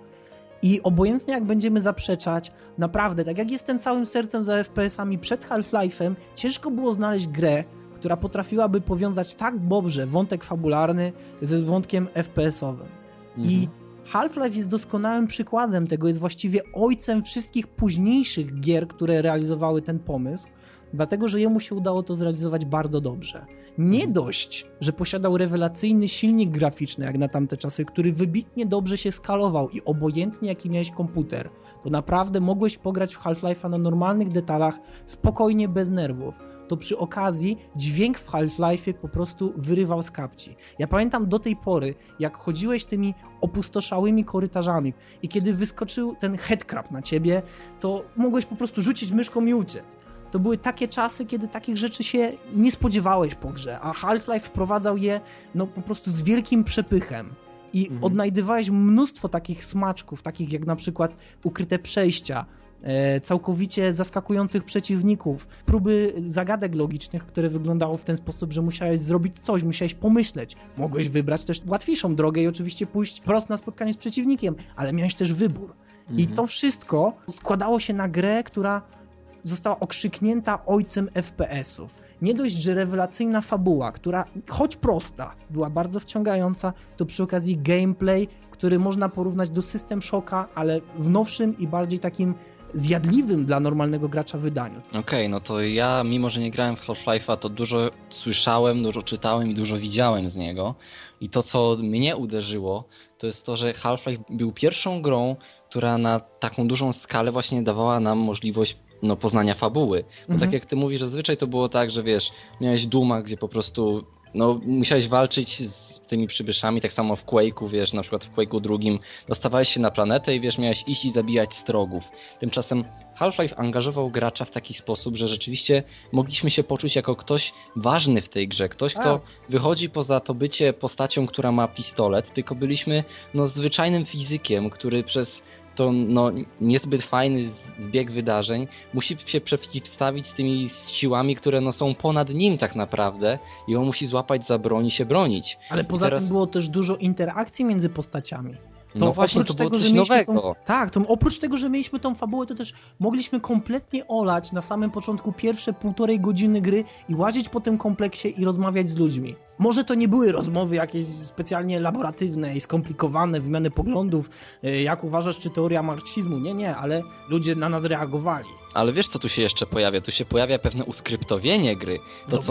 I obojętnie jak będziemy zaprzeczać, naprawdę, tak jak jestem całym sercem za FPS-ami przed Half-Life'em, ciężko było znaleźć grę, która potrafiłaby powiązać tak dobrze wątek fabularny ze wątkiem FPS-owym. I Half-Life jest doskonałym przykładem tego, jest właściwie ojcem wszystkich późniejszych gier, które realizowały ten pomysł, dlatego, że jemu się udało to zrealizować bardzo dobrze. Nie dość, że posiadał rewelacyjny silnik graficzny, jak na tamte czasy, który wybitnie dobrze się skalował i obojętnie jaki miałeś komputer, to naprawdę mogłeś pograć w Half-Life'a na normalnych detalach, spokojnie, bez nerwów. To przy okazji dźwięk w Half-Life'ie po prostu wyrywał z kapci. Ja pamiętam do tej pory, jak chodziłeś tymi opustoszałymi korytarzami i kiedy wyskoczył ten headcrab na ciebie, to mogłeś po prostu rzucić myszką i uciec. To były takie czasy, kiedy takich rzeczy się nie spodziewałeś po grze, a Half-Life wprowadzał je po prostu z wielkim przepychem. I odnajdywałeś mnóstwo takich smaczków, takich jak na przykład ukryte przejścia, całkowicie zaskakujących przeciwników, próby zagadek logicznych, które wyglądało w ten sposób, że musiałeś zrobić coś, musiałeś pomyśleć. Mogłeś wybrać też łatwiejszą drogę i oczywiście pójść prosto na spotkanie z przeciwnikiem, ale miałeś też wybór. I to wszystko składało się na grę, która została okrzyknięta ojcem FPS-ów. Nie dość, że rewelacyjna fabuła, która choć prosta, była bardzo wciągająca, to przy okazji gameplay, który można porównać do System Shocka, ale w nowszym i bardziej takim zjadliwym dla normalnego gracza wydaniu. Okej, no to ja, mimo że nie grałem w Half-Life'a, to dużo słyszałem, dużo czytałem i dużo widziałem z niego. I to, co mnie uderzyło, to jest to, że Half-Life był pierwszą grą, która na taką dużą skalę właśnie dawała nam możliwość poznania fabuły. Bo tak jak ty mówisz, zazwyczaj to było tak, że wiesz, miałeś Dooma, gdzie po prostu musiałeś walczyć z tymi przybyszami, tak samo w Quake'u, wiesz, na przykład w Quake'u drugim dostawałeś się na planetę i wiesz, miałeś iść i zabijać strogów. Tymczasem Half-Life angażował gracza w taki sposób, że rzeczywiście mogliśmy się poczuć jako ktoś ważny w tej grze, ktoś, kto wychodzi poza to bycie postacią, która ma pistolet, tylko byliśmy zwyczajnym fizykiem, który przez to niezbyt fajny zbieg wydarzeń musi się przeciwstawić z tymi siłami, które są ponad nim tak naprawdę i on musi złapać za broń i się bronić. Ale poza tym było też dużo interakcji między postaciami. To właśnie, to było coś nowego. Oprócz tego, że mieliśmy tą fabułę, to też mogliśmy kompletnie olać na samym początku pierwsze 1,5 godziny gry i łazić po tym kompleksie i rozmawiać z ludźmi. Może to nie były rozmowy jakieś specjalnie laboratywne i skomplikowane, wymiany poglądów, jak uważasz, czy teoria marksizmu? Nie, ale ludzie na nas reagowali. Ale wiesz, co tu się jeszcze pojawia? Tu się pojawia pewne uskryptowienie gry.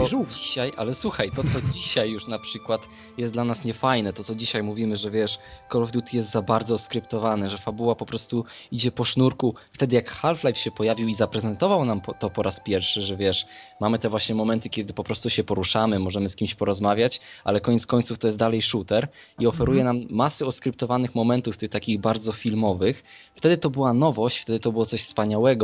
Ale słuchaj, to co dzisiaj już na przykład jest dla nas niefajne, to co dzisiaj mówimy, że wiesz, Call of Duty jest za bardzo skryptowane, że fabuła po prostu idzie po sznurku. Wtedy jak Half-Life się pojawił i zaprezentował nam to po raz pierwszy, że wiesz, mamy te właśnie momenty, kiedy po prostu się poruszamy, możemy z kimś porozmawiać, ale koniec końców to jest dalej shooter i oferuje nam masę oskryptowanych momentów, tych takich bardzo filmowych. Wtedy to była nowość, wtedy to było coś wspaniałego i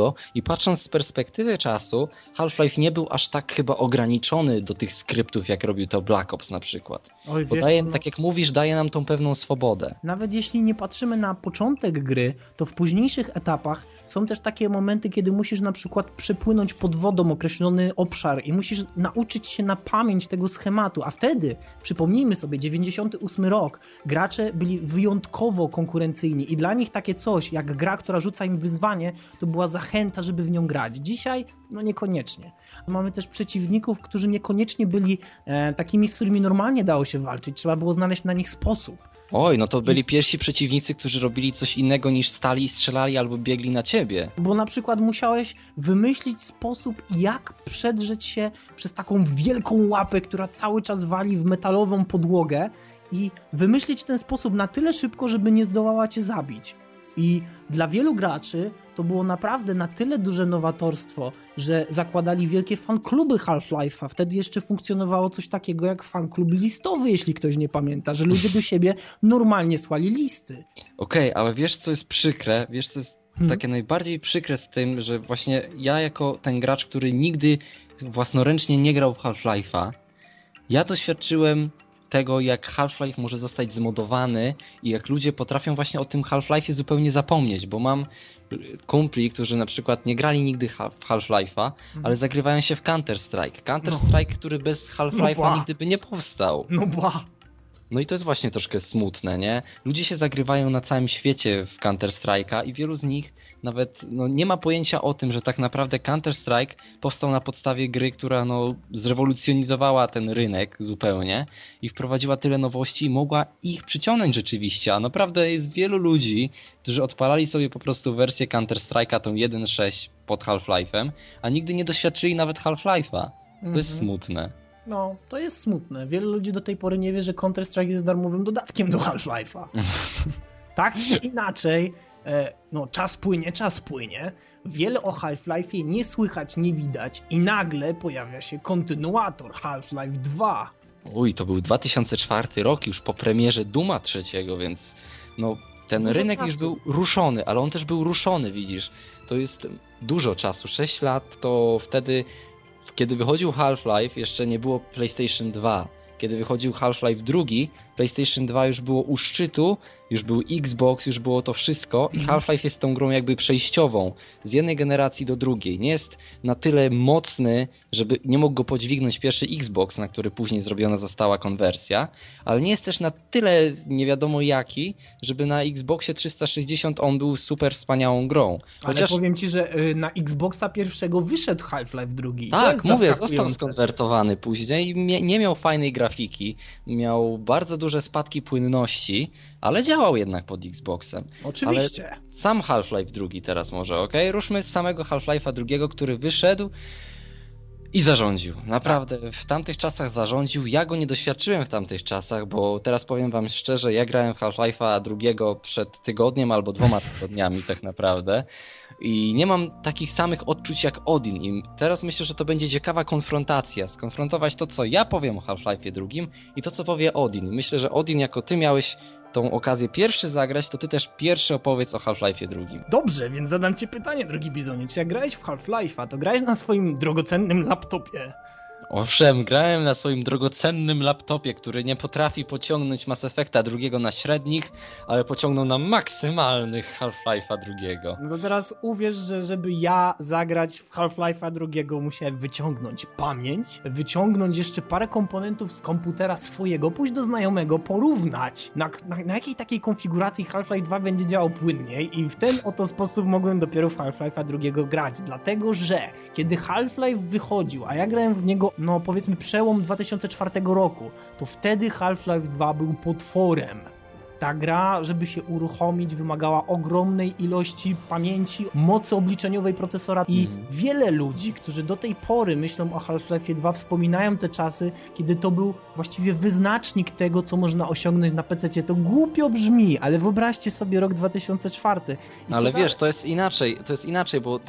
patrząc z perspektywy czasu, Half-Life nie był aż tak chyba ograniczony do tych skryptów, jak robił to Black Ops na przykład. Oj, Bo wiesz daje, co, tak jak mówisz, daje nam tą pewną swobodę. Nawet jeśli nie patrzymy na początek gry, to w późniejszych etapach są też takie momenty, kiedy musisz na przykład przepłynąć pod wodą określony obszar i musisz nauczyć się na pamięć tego schematu, a wtedy, przypomnijmy sobie, 98 rok, gracze byli wyjątkowo konkurencyjni i dla nich takie coś, jak gra, która rzuca im wyzwanie, to była zachęta, żeby w nią grać. Dzisiaj, no niekoniecznie. Mamy też przeciwników, którzy niekoniecznie byli takimi, z którymi normalnie dało się walczyć. Trzeba było znaleźć na nich sposób. Oj, no to byli pierwsi przeciwnicy, którzy robili coś innego niż stali i strzelali albo biegli na ciebie. Bo na przykład musiałeś wymyślić sposób, jak przedrzeć się przez taką wielką łapę, która cały czas wali w metalową podłogę i wymyślić ten sposób na tyle szybko, żeby nie zdołała cię zabić. I dla wielu graczy to było naprawdę na tyle duże nowatorstwo, że zakładali wielkie fankluby Half-Life'a. Wtedy jeszcze funkcjonowało coś takiego jak fanklub listowy, jeśli ktoś nie pamięta, że ludzie do siebie normalnie słali listy. Okej, ale wiesz co jest przykre? Wiesz co jest takie najbardziej przykre z tym, że właśnie ja jako ten gracz, który nigdy własnoręcznie nie grał w Half-Life'a, ja doświadczyłem tego, jak Half-Life może zostać zmodowany i jak ludzie potrafią właśnie o tym Half-Life'ie zupełnie zapomnieć, bo mam kumpli, którzy na przykład nie grali nigdy w Half-Life'a, ale zagrywają się w Counter-Strike. Counter-Strike, który bez Half-Life'a nigdy by nie powstał. No i to jest właśnie troszkę smutne, nie? Ludzie się zagrywają na całym świecie w Counter-Strike'a i wielu z nich nawet nie ma pojęcia o tym, że tak naprawdę Counter-Strike powstał na podstawie gry, która zrewolucjonizowała ten rynek zupełnie i wprowadziła tyle nowości i mogła ich przyciągnąć rzeczywiście, a naprawdę jest wielu ludzi, którzy odpalali sobie po prostu wersję Counter-Strike'a tą 1.6 pod Half-Life'em, a nigdy nie doświadczyli nawet Half-Life'a. To jest smutne. No, to jest smutne. Wielu ludzi do tej pory nie wie, że Counter-Strike jest darmowym dodatkiem do Half-Life'a. Tak czy inaczej, czas płynie. Wiele o Half-Life'ie nie słychać, nie widać i nagle pojawia się kontynuator Half-Life 2. Uj, to był 2004 rok już po premierze Duma III, więc ten Dużo rynek czasu. już był ruszony, ale on też był ruszony, widzisz. To jest dużo czasu, 6 lat to wtedy, kiedy wychodził Half-Life, jeszcze nie było PlayStation 2. Kiedy wychodził Half-Life 2, PlayStation 2 już było u szczytu, już był Xbox, już było to wszystko i Half-Life jest tą grą jakby przejściową z jednej generacji do drugiej. Nie jest na tyle mocny, żeby nie mógł go podźwignąć pierwszy Xbox, na który później zrobiona została konwersja, ale nie jest też na tyle nie wiadomo jaki, żeby na Xboxie 360 on był super wspaniałą grą. Ale powiem ci, że na Xboxa pierwszego wyszedł Half-Life 2. Tak, mówię, został skonwertowany później i nie miał fajnej grafiki, miał bardzo duże spadki płynności, ale działał jednak pod Xboxem. Oczywiście. Ale sam Half-Life 2 teraz może, okej? Ruszmy z samego Half-Life'a 2, który wyszedł i zarządził. Naprawdę, w tamtych czasach zarządził. Ja go nie doświadczyłem w tamtych czasach, bo teraz powiem wam szczerze, ja grałem w Half-Life'a 2 przed tygodniem albo 2 tygodniami tak naprawdę. I nie mam takich samych odczuć jak Odin. I teraz myślę, że to będzie ciekawa konfrontacja. Skonfrontować to, co ja powiem o Half-Life'ie 2 i to, co powie Odin. Myślę, że Odin, jako ty miałeś tą okazję pierwszy zagrać, to ty też pierwszy opowiedz o Half-Life'ie 2. Dobrze, więc zadam ci pytanie, drogi Bizonie. Czy jak grałeś w Half-Life'a, to grałeś na swoim drogocennym laptopie? Owszem, grałem na swoim drogocennym laptopie, który nie potrafi pociągnąć Mass Effecta 2 na średnich, ale pociągnął na maksymalnych Half-Life'a 2. No to teraz uwierz, że żeby ja zagrać w Half-Life'a 2 musiałem wyciągnąć pamięć, wyciągnąć jeszcze parę komponentów z komputera swojego, pójść do znajomego, porównać na jakiej takiej konfiguracji Half-Life 2 będzie działał płynniej i w ten oto sposób mogłem dopiero w Half-Life'a 2 grać, dlatego że kiedy Half-Life wychodził, a ja grałem w niego powiedzmy przełom 2004 roku, to wtedy Half-Life 2 był potworem. Ta gra, żeby się uruchomić, wymagała ogromnej ilości pamięci, mocy obliczeniowej procesora i wiele ludzi, którzy do tej pory myślą o Half-Life 2, wspominają te czasy, kiedy to był właściwie wyznacznik tego, co można osiągnąć na PC-cie. To głupio brzmi, ale wyobraźcie sobie rok 2004. Ale wiesz, to jest inaczej, bo tam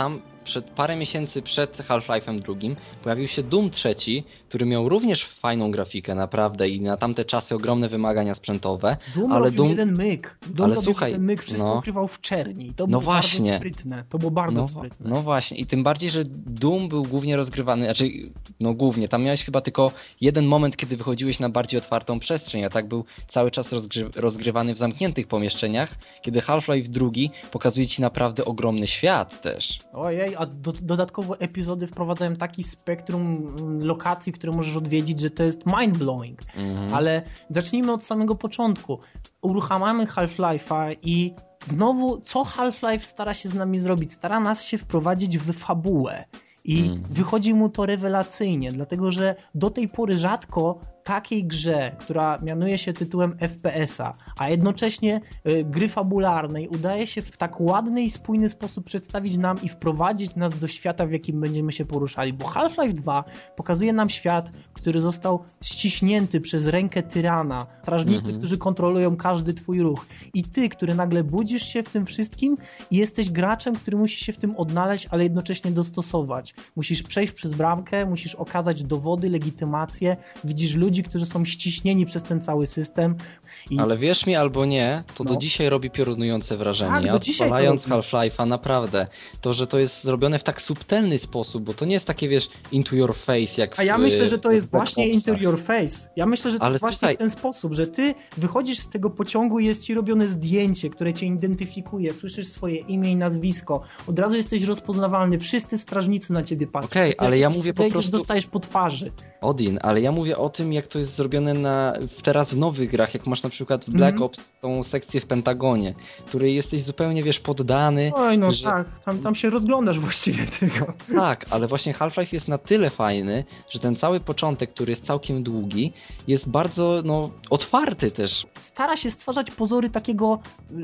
parę miesięcy przed Half-Life'em 2 pojawił się Doom 3, który miał również fajną grafikę, naprawdę, i na tamte czasy ogromne wymagania sprzętowe. Doom ale robił jeden myk. Doom robił słuchaj, jeden myk, wszystko ukrywał w czerni. To było bardzo sprytne. To było bardzo sprytne. No właśnie, i tym bardziej, że Doom był głównie rozgrywany, znaczy, no głównie, tam miałeś chyba tylko jeden moment, kiedy wychodziłeś na bardziej otwartą przestrzeń, a tak był cały czas rozgrywany w zamkniętych pomieszczeniach, kiedy Half-Life 2 pokazuje ci naprawdę ogromny świat też. Ojej, a dodatkowo epizody wprowadzają taki spektrum lokacji, które możesz odwiedzić, że to jest mind-blowing. Ale zacznijmy od samego początku. Uruchamiamy Half-Life'a i znowu co Half-Life stara się z nami zrobić? Stara nas się wprowadzić w fabułę. I wychodzi mu to rewelacyjnie, dlatego że do tej pory rzadko takiej grze, która mianuje się tytułem FPS-a, a jednocześnie gry fabularnej, udaje się w tak ładny i spójny sposób przedstawić nam i wprowadzić nas do świata, w jakim będziemy się poruszali. Bo Half-Life 2 pokazuje nam świat, który został ściśnięty przez rękę tyrana, strażnicy, którzy kontrolują każdy twój ruch. I ty, który nagle budzisz się w tym wszystkim i jesteś graczem, który musi się w tym odnaleźć, ale jednocześnie dostosować. Musisz przejść przez bramkę, musisz okazać dowody, legitymację, widzisz ludzi, którzy są ściśnieni przez ten cały system. Ale wierz mi albo nie, to do dzisiaj robi piorunujące wrażenie. Tak, do dzisiaj odpalając Half-Life'a, naprawdę. To, że to jest zrobione w tak subtelny sposób, bo to nie jest takie, wiesz, into your face, jak A ja myślę, że to jest właśnie into your face. Ja myślę, że to jest właśnie w ten sposób, że ty wychodzisz z tego pociągu i jest ci robione zdjęcie, które cię identyfikuje, słyszysz swoje imię i nazwisko, od razu jesteś rozpoznawalny, wszyscy strażnicy na ciebie patrzą. Okej, ale ja mówię po prostu... dostajesz po twarzy. Odin, ale ja mówię o tym, jak to jest zrobione teraz w nowych grach, jak masz na przykład w Black Ops tą sekcję w Pentagonie, której jesteś zupełnie, wiesz, poddany. Oj, no że... tak, tam się rozglądasz właściwie tylko. Tak, ale właśnie Half-Life jest na tyle fajny, że ten cały początek, który jest całkiem długi, jest bardzo, otwarty też. Stara się stwarzać pozory takiego,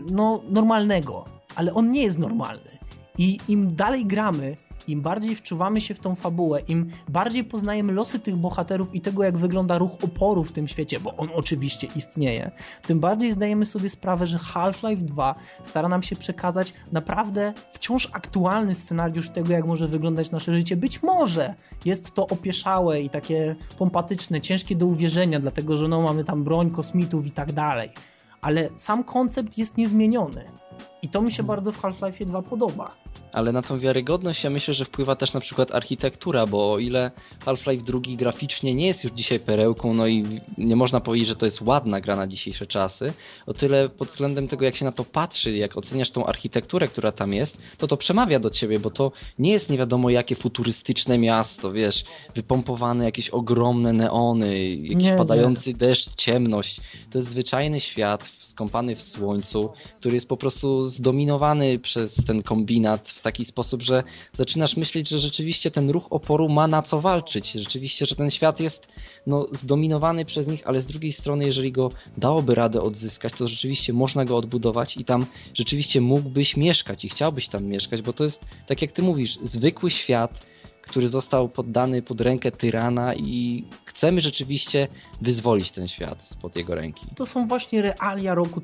normalnego, ale on nie jest normalny. I im dalej gramy, im bardziej wczuwamy się w tą fabułę, im bardziej poznajemy losy tych bohaterów i tego, jak wygląda ruch oporu w tym świecie, bo on oczywiście istnieje, tym bardziej zdajemy sobie sprawę, że Half-Life 2 stara nam się przekazać naprawdę wciąż aktualny scenariusz tego, jak może wyglądać nasze życie. Być może jest to opieszałe i takie pompatyczne, ciężkie do uwierzenia, dlatego że mamy tam broń, kosmitów i tak dalej, ale sam koncept jest niezmieniony. I to mi się bardzo w Half-Life 2 podoba. Ale na tą wiarygodność ja myślę, że wpływa też na przykład architektura, bo o ile Half-Life 2 graficznie nie jest już dzisiaj perełką, i nie można powiedzieć, że to jest ładna gra na dzisiejsze czasy, o tyle pod względem tego, jak się na to patrzy, jak oceniasz tą architekturę, która tam jest, to przemawia do ciebie, bo to nie jest nie wiadomo jakie futurystyczne miasto, wiesz, wypompowane jakieś ogromne neony, jakiś padający deszcz, ciemność. To jest zwyczajny świat, skąpany w słońcu, który jest po prostu zdominowany przez ten kombinat w taki sposób, że zaczynasz myśleć, że rzeczywiście ten ruch oporu ma na co walczyć. Rzeczywiście, że ten świat jest zdominowany przez nich, ale z drugiej strony, jeżeli go dałoby radę odzyskać, to rzeczywiście można go odbudować i tam rzeczywiście mógłbyś mieszkać i chciałbyś tam mieszkać, bo to jest, tak jak ty mówisz, zwykły świat, który został poddany pod rękę tyrana i chcemy rzeczywiście wyzwolić ten świat spod jego ręki. To są właśnie realia roku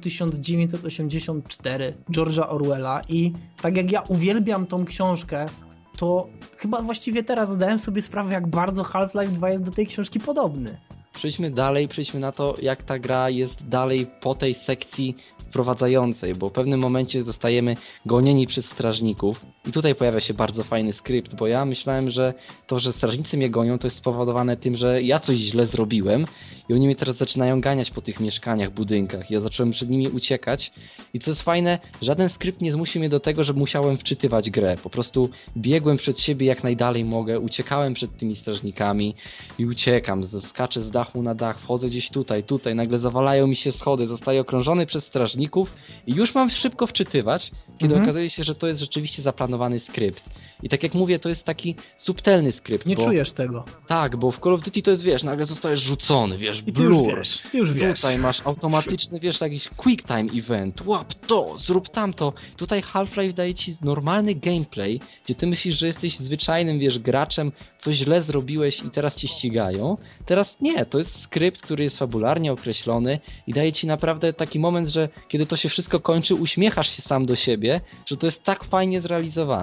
1984 George'a Orwella i tak jak ja uwielbiam tą książkę, to chyba właściwie teraz zdałem sobie sprawę, jak bardzo Half-Life 2 jest do tej książki podobny. Przejdźmy dalej, przejdźmy na to, jak ta gra jest dalej po tej sekcji wprowadzającej, bo w pewnym momencie zostajemy gonieni przez strażników i tutaj pojawia się bardzo fajny skrypt, bo ja myślałem, że to, że strażnicy mnie gonią, to jest spowodowane tym, że ja coś źle zrobiłem i oni mnie teraz zaczynają ganiać po tych mieszkaniach, budynkach. Ja zacząłem przed nimi uciekać i co jest fajne, żaden skrypt nie zmusił mnie do tego, że musiałem wczytywać grę. Po prostu biegłem przed siebie jak najdalej mogę, uciekałem przed tymi strażnikami i uciekam. Skaczę z dachu na dach, wchodzę gdzieś tutaj, nagle zawalają mi się schody, zostaję okrążony przez strażników i już mam szybko wczytywać, kiedy okazuje się, że to jest rzeczywiście zaplanowany skrypt. I tak jak mówię, to jest taki subtelny skrypt. Nie czujesz tego. Tak, bo w Call of Duty to jest, wiesz, nagle zostajesz rzucony, wiesz, i ty blur. Ty już wiesz. Tutaj masz automatyczny, wiesz, jakiś quick time event, łap to, zrób tamto. Tutaj Half-Life daje ci normalny gameplay, gdzie ty myślisz, że jesteś zwyczajnym, wiesz, graczem, coś źle zrobiłeś i teraz cię ścigają. Teraz nie, to jest skrypt, który jest fabularnie określony i daje ci naprawdę taki moment, że kiedy to się wszystko kończy, uśmiechasz się sam do siebie, że to jest tak fajnie zrealizowane.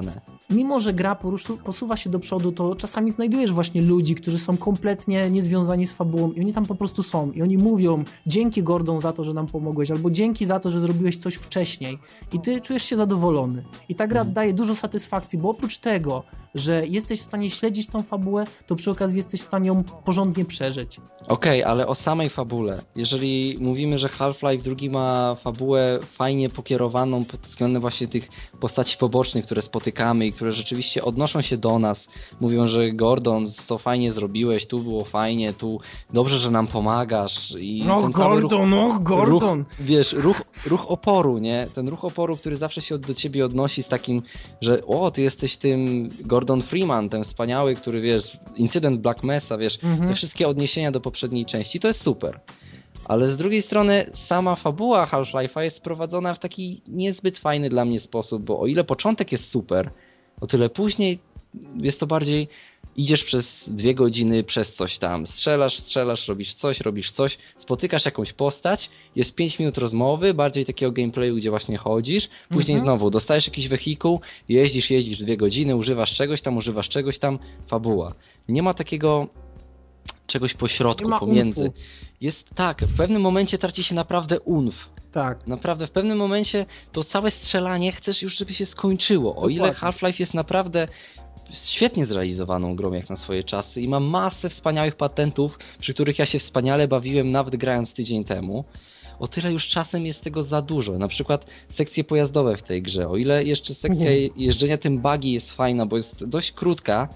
mimo że gra posuwa się do przodu, to czasami znajdujesz właśnie ludzi, którzy są kompletnie niezwiązani z fabułą i oni tam po prostu są i oni mówią dzięki Gordon za to, że nam pomogłeś, albo dzięki za to, że zrobiłeś coś wcześniej i ty czujesz się zadowolony. I ta gra daje dużo satysfakcji, bo oprócz tego, że jesteś w stanie śledzić tą fabułę, to przy okazji jesteś w stanie ją porządnie przeżyć. Okej, ale o samej fabule. Jeżeli mówimy, że Half-Life 2 ma fabułę fajnie pokierowaną pod względem właśnie tych postaci pobocznych, które spotykamy i które rzeczywiście odnoszą się do nas, mówią, że Gordon, to fajnie zrobiłeś, tu było fajnie, tu dobrze, że nam pomagasz. I ten Gordon! Ruch oporu, nie? Ten ruch oporu, który zawsze się do ciebie odnosi z takim, że ty jesteś tym Gordon Freeman, ten wspaniały, który, wiesz, incydent Black Mesa, wiesz, te wszystkie odniesienia do poprzedniej części, to jest super. Ale z drugiej strony sama fabuła Half-Life'a jest prowadzona w taki niezbyt fajny dla mnie sposób, bo o ile początek jest super, o tyle później jest to bardziej idziesz przez 2 godziny przez coś tam, strzelasz, robisz coś, spotykasz jakąś postać, jest 5 minut rozmowy, bardziej takiego gameplayu, gdzie właśnie chodzisz, później znowu dostajesz jakiś wehikuł, jeździsz 2 godziny, używasz czegoś tam, fabuła. Nie ma takiego czegoś pośrodku, pomiędzy. Unfu. Jest tak, w pewnym momencie traci się naprawdę unf. Tak. Naprawdę, w pewnym momencie to całe strzelanie chcesz już, żeby się skończyło. O ile Half-Life jest naprawdę świetnie zrealizowaną grą jak na swoje czasy i ma masę wspaniałych patentów, przy których ja się wspaniale bawiłem nawet grając tydzień temu, o tyle już czasem jest tego za dużo. Na przykład sekcje pojazdowe w tej grze. O ile jeszcze sekcja jeżdżenia tym buggy jest fajna, bo jest dość krótka,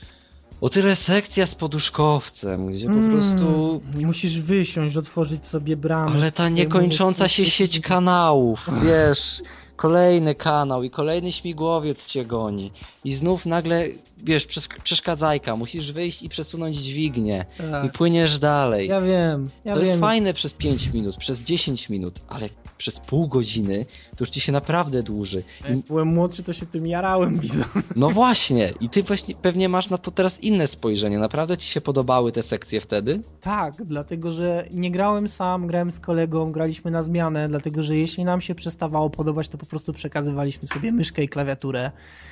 o tyle sekcja z poduszkowcem, gdzie po prostu... Musisz wysiąść, otworzyć sobie bramę. Ale ta niekończąca się sieć kanałów, wiesz... Kolejny kanał i kolejny śmigłowiec cię goni. I znów nagle, wiesz, przeszkadzajka. Musisz wyjść i przesunąć dźwignię. Tak. I płyniesz dalej. Ja wiem. To jest fajne przez 5 minut, przez 10 minut, ale przez pół godziny to już ci się naprawdę dłuży. Jak byłem młodszy, to się tym jarałem, Bizon. No właśnie. I ty właśnie pewnie masz na to teraz inne spojrzenie. Naprawdę ci się podobały te sekcje wtedy? Tak, dlatego że nie grałem sam, grałem z kolegą, graliśmy na zmianę, dlatego że jeśli nam się przestawało podobać, to po prostu przekazywaliśmy sobie myszkę i klawiaturę.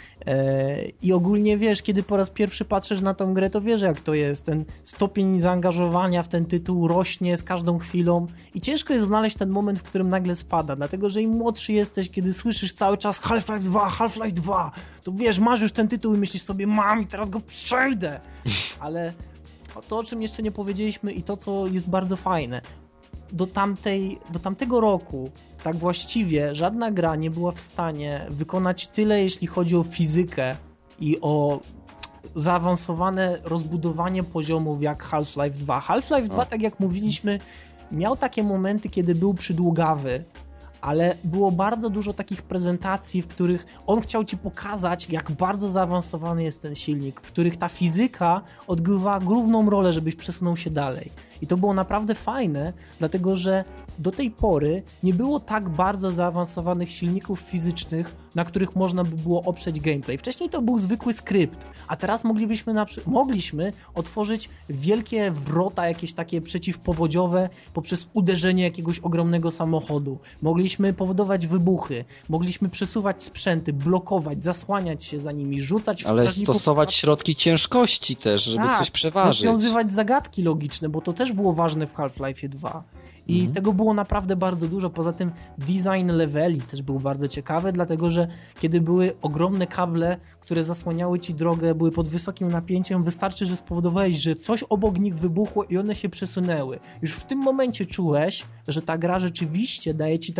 I ogólnie wiesz, kiedy po raz pierwszy patrzysz na tą grę, to wiesz jak to jest. Ten stopień zaangażowania w ten tytuł rośnie z każdą chwilą i ciężko jest znaleźć ten moment, w którym nagle spada, dlatego że im młodszy jesteś, kiedy słyszysz cały czas Half-Life 2, to wiesz, masz już ten tytuł i myślisz sobie, mam i teraz go przejdę. Ale to, o czym jeszcze nie powiedzieliśmy i to, co jest bardzo fajne, do tamtego roku tak właściwie żadna gra nie była w stanie wykonać tyle, jeśli chodzi o fizykę i o zaawansowane rozbudowanie poziomów jak Half-Life 2. Half-Life 2, tak jak mówiliśmy, miał takie momenty, kiedy był przydługawy, ale było bardzo dużo takich prezentacji, w których on chciał ci pokazać, jak bardzo zaawansowany jest ten silnik, w których ta fizyka odgrywała główną rolę, żebyś przesunął się dalej. I to było naprawdę fajne, dlatego że do tej pory nie było tak bardzo zaawansowanych silników fizycznych, na których można by było oprzeć gameplay. Wcześniej to był zwykły skrypt, a teraz mogliśmy otworzyć wielkie wrota, jakieś takie przeciwpowodziowe poprzez uderzenie jakiegoś ogromnego samochodu. Mogliśmy powodować wybuchy, mogliśmy przesuwać sprzęty, blokować, zasłaniać się za nimi, rzucać w ale stosować środki ciężkości też, żeby coś przeważyć. Rozwiązywać zagadki logiczne, bo to też było ważne w Half-Life 2. I tego było naprawdę bardzo dużo. Poza tym design leveli też był bardzo ciekawy, dlatego że kiedy były ogromne kable, które zasłaniały ci drogę, były pod wysokim napięciem, wystarczy, że spowodowałeś, że coś obok nich wybuchło i one się przesunęły. Już w tym momencie czułeś, że ta gra rzeczywiście daje ci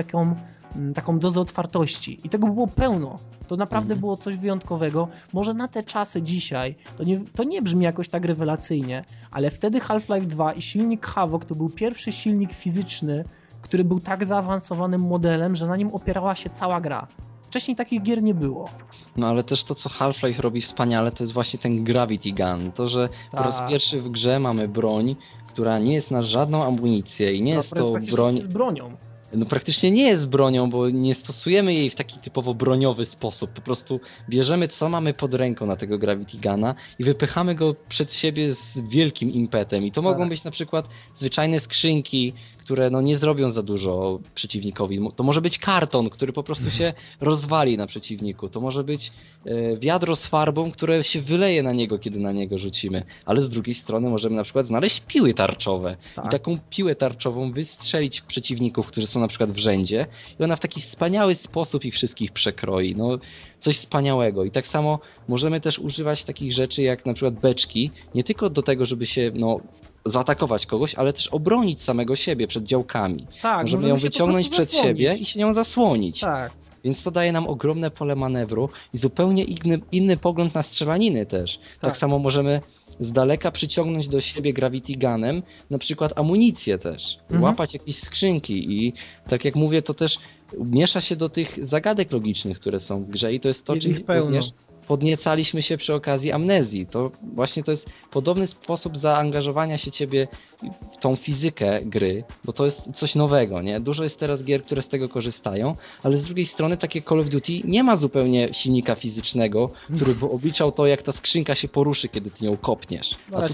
taką dozę otwartości. I tego było pełno. To naprawdę było coś wyjątkowego. Może na te czasy dzisiaj to nie brzmi jakoś tak rewelacyjnie, ale wtedy Half-Life 2 i silnik Havok to był pierwszy silnik fizyczny, który był tak zaawansowanym modelem, że na nim opierała się cała gra. Wcześniej takich gier nie było. No ale też to, co Half-Life robi wspaniale, to jest właśnie ten Gravity Gun. To, że po raz pierwszy w grze mamy broń, która nie jest na żadną amunicję i nie jest to broń... z bronią. No praktycznie nie jest bronią, bo nie stosujemy jej w taki typowo broniowy sposób. Po prostu bierzemy, co mamy pod ręką na tego Gravity Guna i wypychamy go przed siebie z wielkim impetem. I to mogą być na przykład zwyczajne skrzynki, które no nie zrobią za dużo przeciwnikowi. To może być karton, który po prostu się rozwali na przeciwniku. To może być wiadro z farbą, które się wyleje na niego, kiedy na niego rzucimy. Ale z drugiej strony możemy na przykład znaleźć piły tarczowe. Tak. I taką piłę tarczową wystrzelić w przeciwników, którzy są na przykład w rzędzie. I ona w taki wspaniały sposób ich wszystkich przekroi. No, coś wspaniałego. I tak samo możemy też używać takich rzeczy jak na przykład beczki, nie tylko do tego, żeby się zaatakować kogoś, ale też obronić samego siebie przed działkami. Tak, możemy ją wyciągnąć przed siebie i się nią zasłonić. Tak. Więc to daje nam ogromne pole manewru i zupełnie inny pogląd na strzelaniny też. Tak samo możemy z daleka przyciągnąć do siebie gravity gunem na przykład amunicję też. Łapać jakieś skrzynki i tak jak mówię, to też miesza się do tych zagadek logicznych, które są w grze i to jest to, czym również podniecaliśmy się przy okazji Amnezji. To właśnie to jest podobny sposób zaangażowania się ciebie w tą fizykę gry, bo to jest coś nowego, nie? Dużo jest teraz gier, które z tego korzystają, ale z drugiej strony takie Call of Duty nie ma zupełnie silnika fizycznego, który by obliczał to, jak ta skrzynka się poruszy, kiedy ty nią kopniesz. A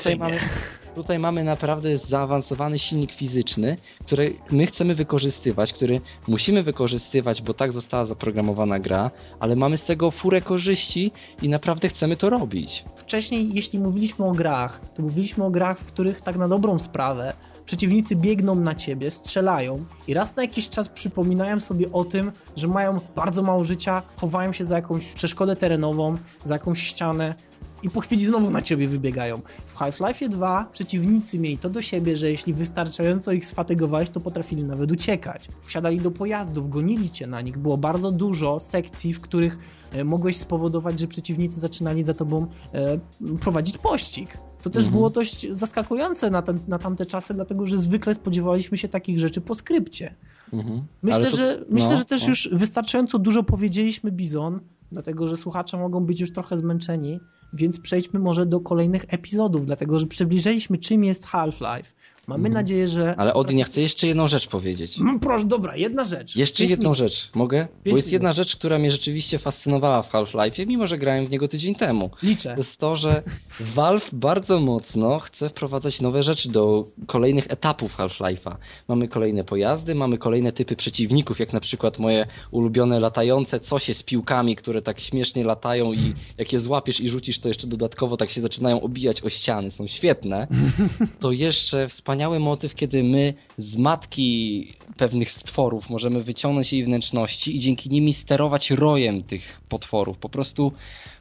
tutaj mamy naprawdę zaawansowany silnik fizyczny, który my chcemy wykorzystywać, który musimy wykorzystywać, bo tak została zaprogramowana gra, ale mamy z tego furę korzyści i naprawdę chcemy to robić. Wcześniej, jeśli mówiliśmy o grach, to mówiliśmy o grach, w których tak na dobrą sprawę przeciwnicy biegną na ciebie, strzelają i raz na jakiś czas przypominają sobie o tym, że mają bardzo mało życia, chowają się za jakąś przeszkodę terenową, za jakąś ścianę i po chwili znowu na ciebie wybiegają. W Half-Life 2 przeciwnicy mieli to do siebie, że jeśli wystarczająco ich sfatygowałeś, to potrafili nawet uciekać. Wsiadali do pojazdów, gonili cię na nich. Było bardzo dużo sekcji, w których mogłeś spowodować, że przeciwnicy zaczynali za tobą prowadzić pościg. Co też było dość zaskakujące na tamte czasy, dlatego że zwykle spodziewaliśmy się takich rzeczy po skrypcie. Myślę, że też już wystarczająco dużo powiedzieliśmy, Bizon, dlatego że słuchacze mogą być już trochę zmęczeni, więc przejdźmy może do kolejnych epizodów, dlatego że przybliżyliśmy, czym jest Half-Life. Mamy nadzieję, że... Ale Odin, ja chcę jeszcze jedną rzecz powiedzieć. Proszę, dobra, jedna rzecz. Jeszcze jedną rzecz. Mogę? Bo jest jedna rzecz, która mnie rzeczywiście fascynowała w Half-Life'ie, mimo że grałem w niego tydzień temu. Liczę. To jest to, że Valve bardzo mocno chce wprowadzać nowe rzeczy do kolejnych etapów Half-Life'a. Mamy kolejne pojazdy, mamy kolejne typy przeciwników, jak na przykład moje ulubione latające cosie z piłkami, które tak śmiesznie latają i jak je złapiesz i rzucisz, to jeszcze dodatkowo tak się zaczynają obijać o ściany. Są świetne. To jeszcze wspaniały motyw, kiedy my z matki pewnych stworów możemy wyciągnąć jej wnętrzności i dzięki nimi sterować rojem tych potworów. Po prostu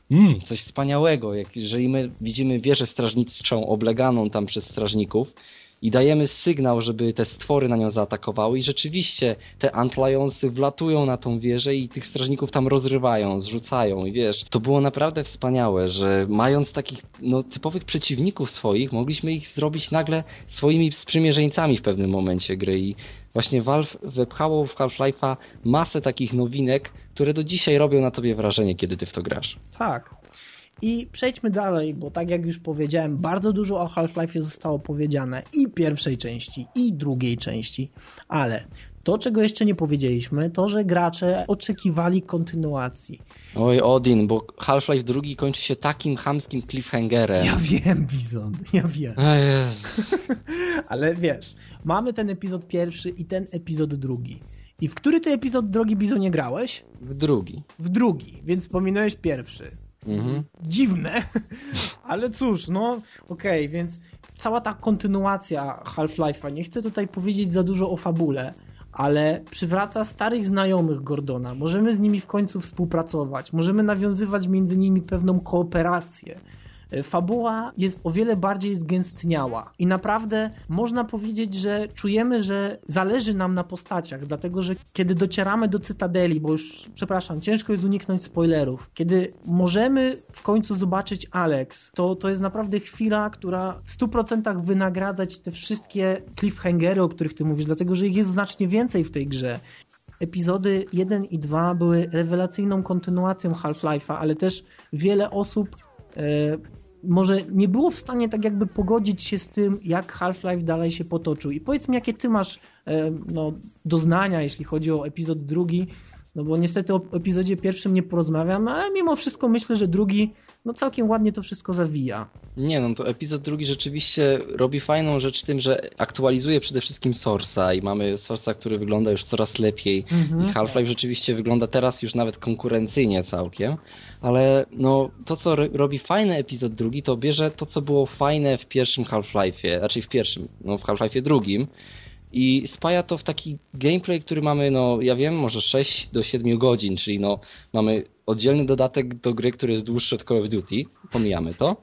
coś wspaniałego. Jeżeli my widzimy wieżę strażniczą obleganą tam przez strażników i dajemy sygnał, żeby te stwory na nią zaatakowały i rzeczywiście te Antlionsy wlatują na tą wieżę i tych strażników tam rozrywają, zrzucają i wiesz, to było naprawdę wspaniałe, że mając takich typowych przeciwników swoich, mogliśmy ich zrobić nagle swoimi sprzymierzeńcami w pewnym momencie gry i właśnie Valve wepchało w Half-Life'a masę takich nowinek, które do dzisiaj robią na tobie wrażenie, kiedy ty w to grasz. Tak. I przejdźmy dalej, bo tak jak już powiedziałem, bardzo dużo o Half-Life'ie zostało powiedziane i pierwszej części, i drugiej części, ale to, czego jeszcze nie powiedzieliśmy, to, że gracze oczekiwali kontynuacji. Oj, Odin, bo Half-Life 2 kończy się takim chamskim cliffhangerem. Ja wiem, Bizon, ja wiem. Ale wiesz, mamy ten epizod pierwszy i ten epizod drugi. I w który ty epizod, drogi Bizonie, grałeś? W drugi. W drugi, więc wspominałeś pierwszy. Dziwne, ale cóż, okej, więc cała ta kontynuacja Half-Life'a, nie chcę tutaj powiedzieć za dużo o fabule, ale przywraca starych znajomych Gordona, możemy z nimi w końcu współpracować, możemy nawiązywać między nimi pewną kooperację. Fabuła jest o wiele bardziej zgęstniała i naprawdę można powiedzieć, że czujemy, że zależy nam na postaciach, dlatego że kiedy docieramy do Cytadeli, bo już, przepraszam, ciężko jest uniknąć spoilerów, kiedy możemy w końcu zobaczyć Alex, to jest naprawdę chwila, która w 100% wynagradza ci te wszystkie cliffhangery, o których ty mówisz, dlatego że ich jest znacznie więcej w tej grze. Epizody 1 i 2 były rewelacyjną kontynuacją Half-Life'a, ale też wiele osób może nie było w stanie tak jakby pogodzić się z tym, jak Half-Life dalej się potoczył. I powiedz mi, jakie ty masz doznania, jeśli chodzi o epizod drugi, No bo niestety o epizodzie pierwszym nie porozmawiamy, ale mimo wszystko myślę, że drugi no całkiem ładnie to wszystko zawija. Nie, no to epizod drugi rzeczywiście robi fajną rzecz tym, że aktualizuje przede wszystkim Source'a i mamy Source'a, który wygląda już coraz lepiej. I Half-Life rzeczywiście wygląda teraz już nawet konkurencyjnie całkiem. Ale no to, co robi fajny epizod drugi, to bierze to, co było fajne w pierwszym Half-Life'ie, raczej w Half-Life'ie drugim i spaja to w taki gameplay, który mamy, no ja wiem, może 6 do 7 godzin, czyli no mamy oddzielny dodatek do gry, który jest dłuższy od Call of Duty, pomijamy to.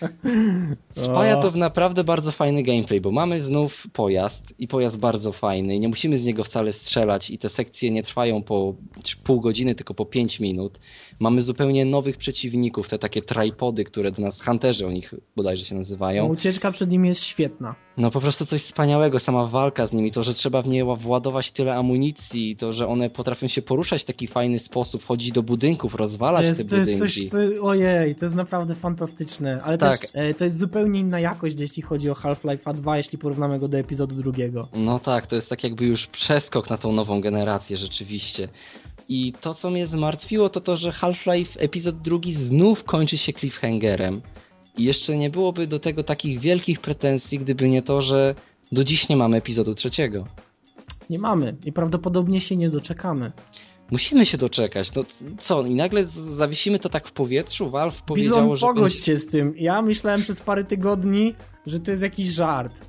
Spaja to w naprawdę bardzo fajny gameplay, bo mamy znów pojazd i pojazd bardzo fajny, nie musimy z niego wcale strzelać i te sekcje nie trwają po pół godziny, tylko po 5 minut. Mamy zupełnie nowych przeciwników, te takie tripody, które do nas hunterzy o nich bodajże się nazywają. No, ucieczka przed nimi jest świetna. No po prostu coś wspaniałego, sama walka z nimi, to, że trzeba w nie władować tyle amunicji, to, że one potrafią się poruszać w taki fajny sposób, chodzić do budynków, rozwalać te budynki. To jest coś, ojej, to jest naprawdę fantastyczne, ale tak. Też to jest zupełnie inna jakość, jeśli chodzi o Half-Life 2, jeśli porównamy go do epizodu drugiego. No tak, to jest tak jakby już przeskok na tą nową generację rzeczywiście. I to, co mnie zmartwiło, to to, że Half-Life epizod drugi znów kończy się cliffhangerem. I jeszcze nie byłoby do tego takich wielkich pretensji, gdyby nie to, że do dziś nie mamy epizodu trzeciego. Nie mamy i prawdopodobnie się nie doczekamy. Musimy się doczekać. No co, i nagle zawiesimy to tak w powietrzu? Valve powiedziało, Bizon, że... pogodź się z tym. Ja myślałem przez parę tygodni, że to jest jakiś żart.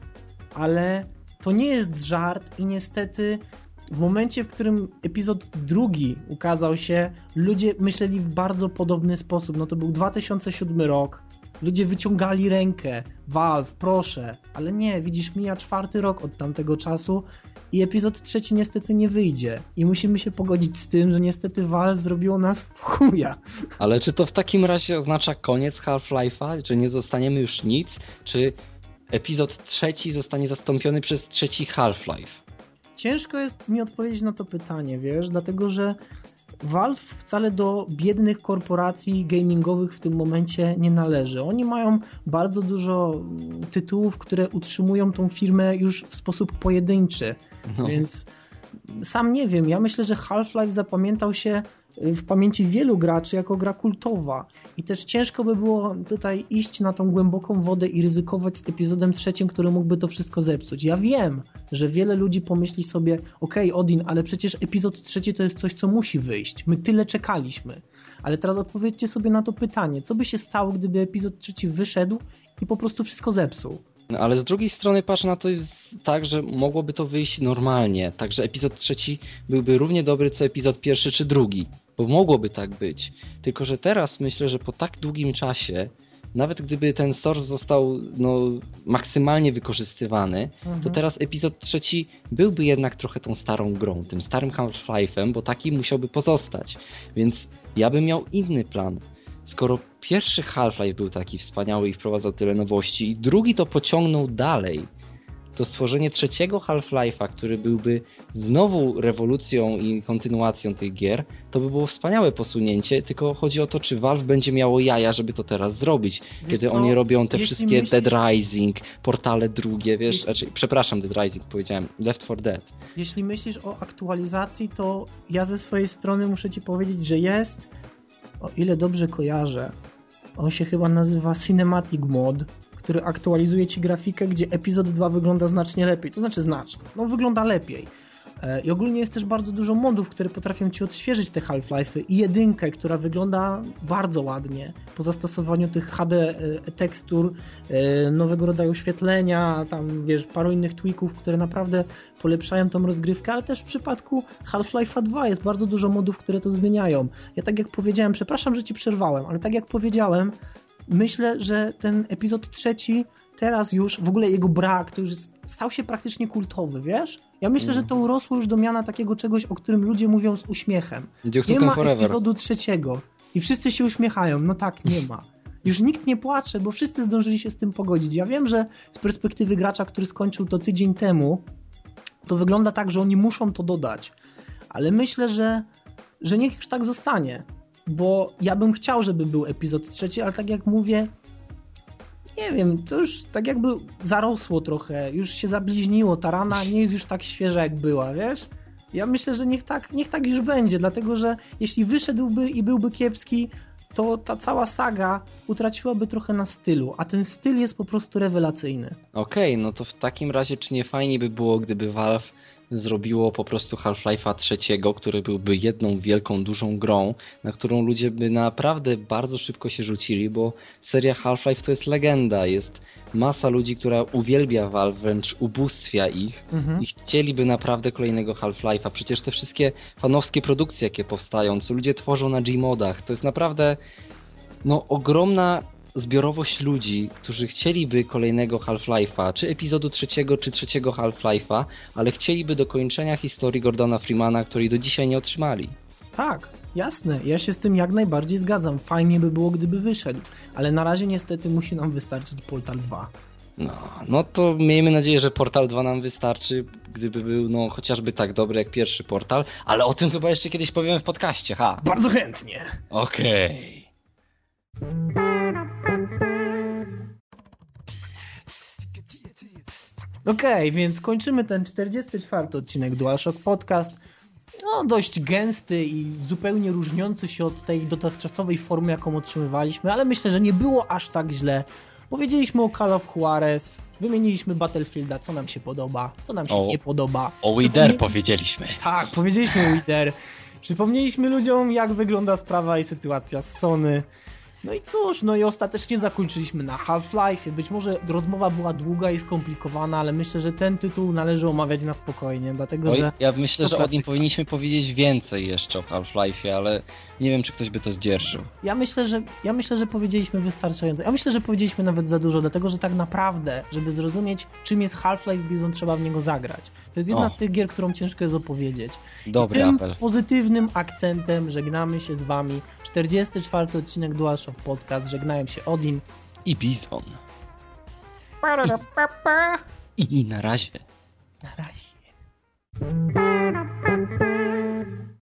Ale to nie jest żart i niestety w momencie, w którym epizod drugi ukazał się, ludzie myśleli w bardzo podobny sposób. No to był 2007 rok. Ludzie wyciągali rękę. Valve, proszę. Ale nie, widzisz, mija 4 rok od tamtego czasu i epizod trzeci niestety nie wyjdzie. I musimy się pogodzić z tym, że niestety Valve zrobiło nas w chuja. Ale czy to w takim razie oznacza koniec Half-Life'a? Że nie zostaniemy już nic? Czy epizod trzeci zostanie zastąpiony przez trzeci Half-Life? Ciężko jest mi odpowiedzieć na to pytanie, wiesz, dlatego że Valve wcale do biednych korporacji gamingowych w tym momencie nie należy. Oni mają bardzo dużo tytułów, które utrzymują tą firmę już w sposób pojedynczy, więc sam nie wiem. Ja myślę, że Half-Life zapamiętał się w pamięci wielu graczy jako gra kultowa i też ciężko by było tutaj iść na tą głęboką wodę i ryzykować z epizodem trzecim, który mógłby to wszystko zepsuć. Ja wiem, że wiele ludzi pomyśli sobie, okej, Odin, ale przecież epizod trzeci to jest coś, co musi wyjść. My tyle czekaliśmy. Ale teraz odpowiedzcie sobie na to pytanie. Co by się stało, gdyby epizod trzeci wyszedł i po prostu wszystko zepsuł? No, ale z drugiej strony patrz na to jest tak, że mogłoby to wyjść normalnie. Także epizod trzeci byłby równie dobry co epizod pierwszy czy drugi. Bo mogłoby tak być. Tylko że teraz myślę, że po tak długim czasie, nawet gdyby ten source został maksymalnie wykorzystywany, to teraz epizod trzeci byłby jednak trochę tą starą grą, tym starym Half-Life'em, bo taki musiałby pozostać. Więc ja bym miał inny plan. Skoro pierwszy Half-Life był taki wspaniały i wprowadzał tyle nowości i drugi to pociągnął dalej, to stworzenie trzeciego Half-Life'a, który byłby znowu rewolucją i kontynuacją tych gier, to by było wspaniałe posunięcie, tylko chodzi o to, czy Valve będzie miało jaja, żeby to teraz zrobić. Kiedy oni robią te wszystkie Dead Rising, Portale drugie, wiesz, przepraszam, Dead Rising powiedziałem, Left 4 Dead. Jeśli myślisz o aktualizacji, to ja ze swojej strony muszę ci powiedzieć, że jest, o ile dobrze kojarzę, on się chyba nazywa Cinematic Mod, który aktualizuje ci grafikę, gdzie epizod 2 wygląda znacznie lepiej. To znaczy znacznie. No wygląda lepiej. I ogólnie jest też bardzo dużo modów, które potrafią ci odświeżyć te Half-Life'y i jedynkę, która wygląda bardzo ładnie po zastosowaniu tych HD tekstur, nowego rodzaju oświetlenia, tam wiesz, paru innych tweaków, które naprawdę polepszają tą rozgrywkę, ale też w przypadku Half-Life'a 2 jest bardzo dużo modów, które to zmieniają. Ja tak jak powiedziałem, przepraszam, że ci przerwałem, ale tak jak powiedziałem, myślę, że ten epizod trzeci teraz już, w ogóle jego brak, to już stał się praktycznie kultowy, wiesz? Ja myślę, że to urosło już do miana takiego czegoś, o którym ludzie mówią z uśmiechem. Nie ma epizodu trzeciego i wszyscy się uśmiechają. No tak, nie ma. Już nikt nie płacze, bo wszyscy zdążyli się z tym pogodzić. Ja wiem, że z perspektywy gracza, który skończył to tydzień temu, to wygląda tak, że oni muszą to dodać. Ale myślę, że niech już tak zostanie. Bo ja bym chciał, żeby był epizod trzeci, ale tak jak mówię, nie wiem, to już tak jakby zarosło trochę, już się zabliźniło, ta rana nie jest już tak świeża jak była, wiesz? Ja myślę, że niech tak już będzie, dlatego że jeśli wyszedłby i byłby kiepski, to ta cała saga utraciłaby trochę na stylu, a ten styl jest po prostu rewelacyjny. Okej, no to w takim razie czy nie fajnie by było, gdyby Valve zrobiło po prostu Half-Life'a 3, który byłby jedną wielką, dużą grą, na którą ludzie by naprawdę bardzo szybko się rzucili, bo seria Half-Life to jest legenda, jest masa ludzi, która uwielbia Valve, wręcz ubóstwia ich i chcieliby naprawdę kolejnego Half-Life'a. Przecież te wszystkie fanowskie produkcje, jakie powstają, co ludzie tworzą na Gmodach, to jest naprawdę ogromna zbiorowość ludzi, którzy chcieliby kolejnego Half-Life'a, czy epizodu 3, czy 3 Half-Life'a, ale chcieliby dokończenia historii Gordona Freemana, której do dzisiaj nie otrzymali. Tak, jasne, ja się z tym jak najbardziej zgadzam. Fajnie by było, gdyby wyszedł, ale na razie niestety musi nam wystarczyć Portal 2. No to miejmy nadzieję, że Portal 2 nam wystarczy, gdyby był chociażby tak dobry jak pierwszy Portal, ale o tym chyba jeszcze kiedyś powiemy w podcaście, Bardzo chętnie. Okej. Okej, więc kończymy ten 44. odcinek DualShock Podcast. Dość gęsty i zupełnie różniący się od tej dotychczasowej formy, jaką otrzymywaliśmy, ale myślę, że nie było aż tak źle. Powiedzieliśmy o Call of Juarez, wymieniliśmy Battlefielda, co nam się podoba, co nam się nie podoba. O Wither powiedzieliśmy. Tak, powiedzieliśmy o Wither. Przypomnieliśmy ludziom, jak wygląda sprawa i sytuacja z Sony. No i cóż, i ostatecznie zakończyliśmy na Half-Life. Być może rozmowa była długa i skomplikowana, ale myślę, że ten tytuł należy omawiać na spokojnie, dlatego że... Ja myślę, że o nim powinniśmy powiedzieć więcej jeszcze o Half-Life'ie, ale nie wiem, czy ktoś by to zdzierżył. Ja myślę, że powiedzieliśmy wystarczająco. Ja myślę, że powiedzieliśmy nawet za dużo, dlatego że tak naprawdę, żeby zrozumieć, czym jest Half-Life Bizon, trzeba w niego zagrać. To jest jedna z tych gier, którą ciężko jest opowiedzieć. Dobry tym apel. Pozytywnym akcentem żegnamy się z wami. 44. odcinek DualShock Podcast. Żegnają się Odin i Bizon. I na razie. Na razie.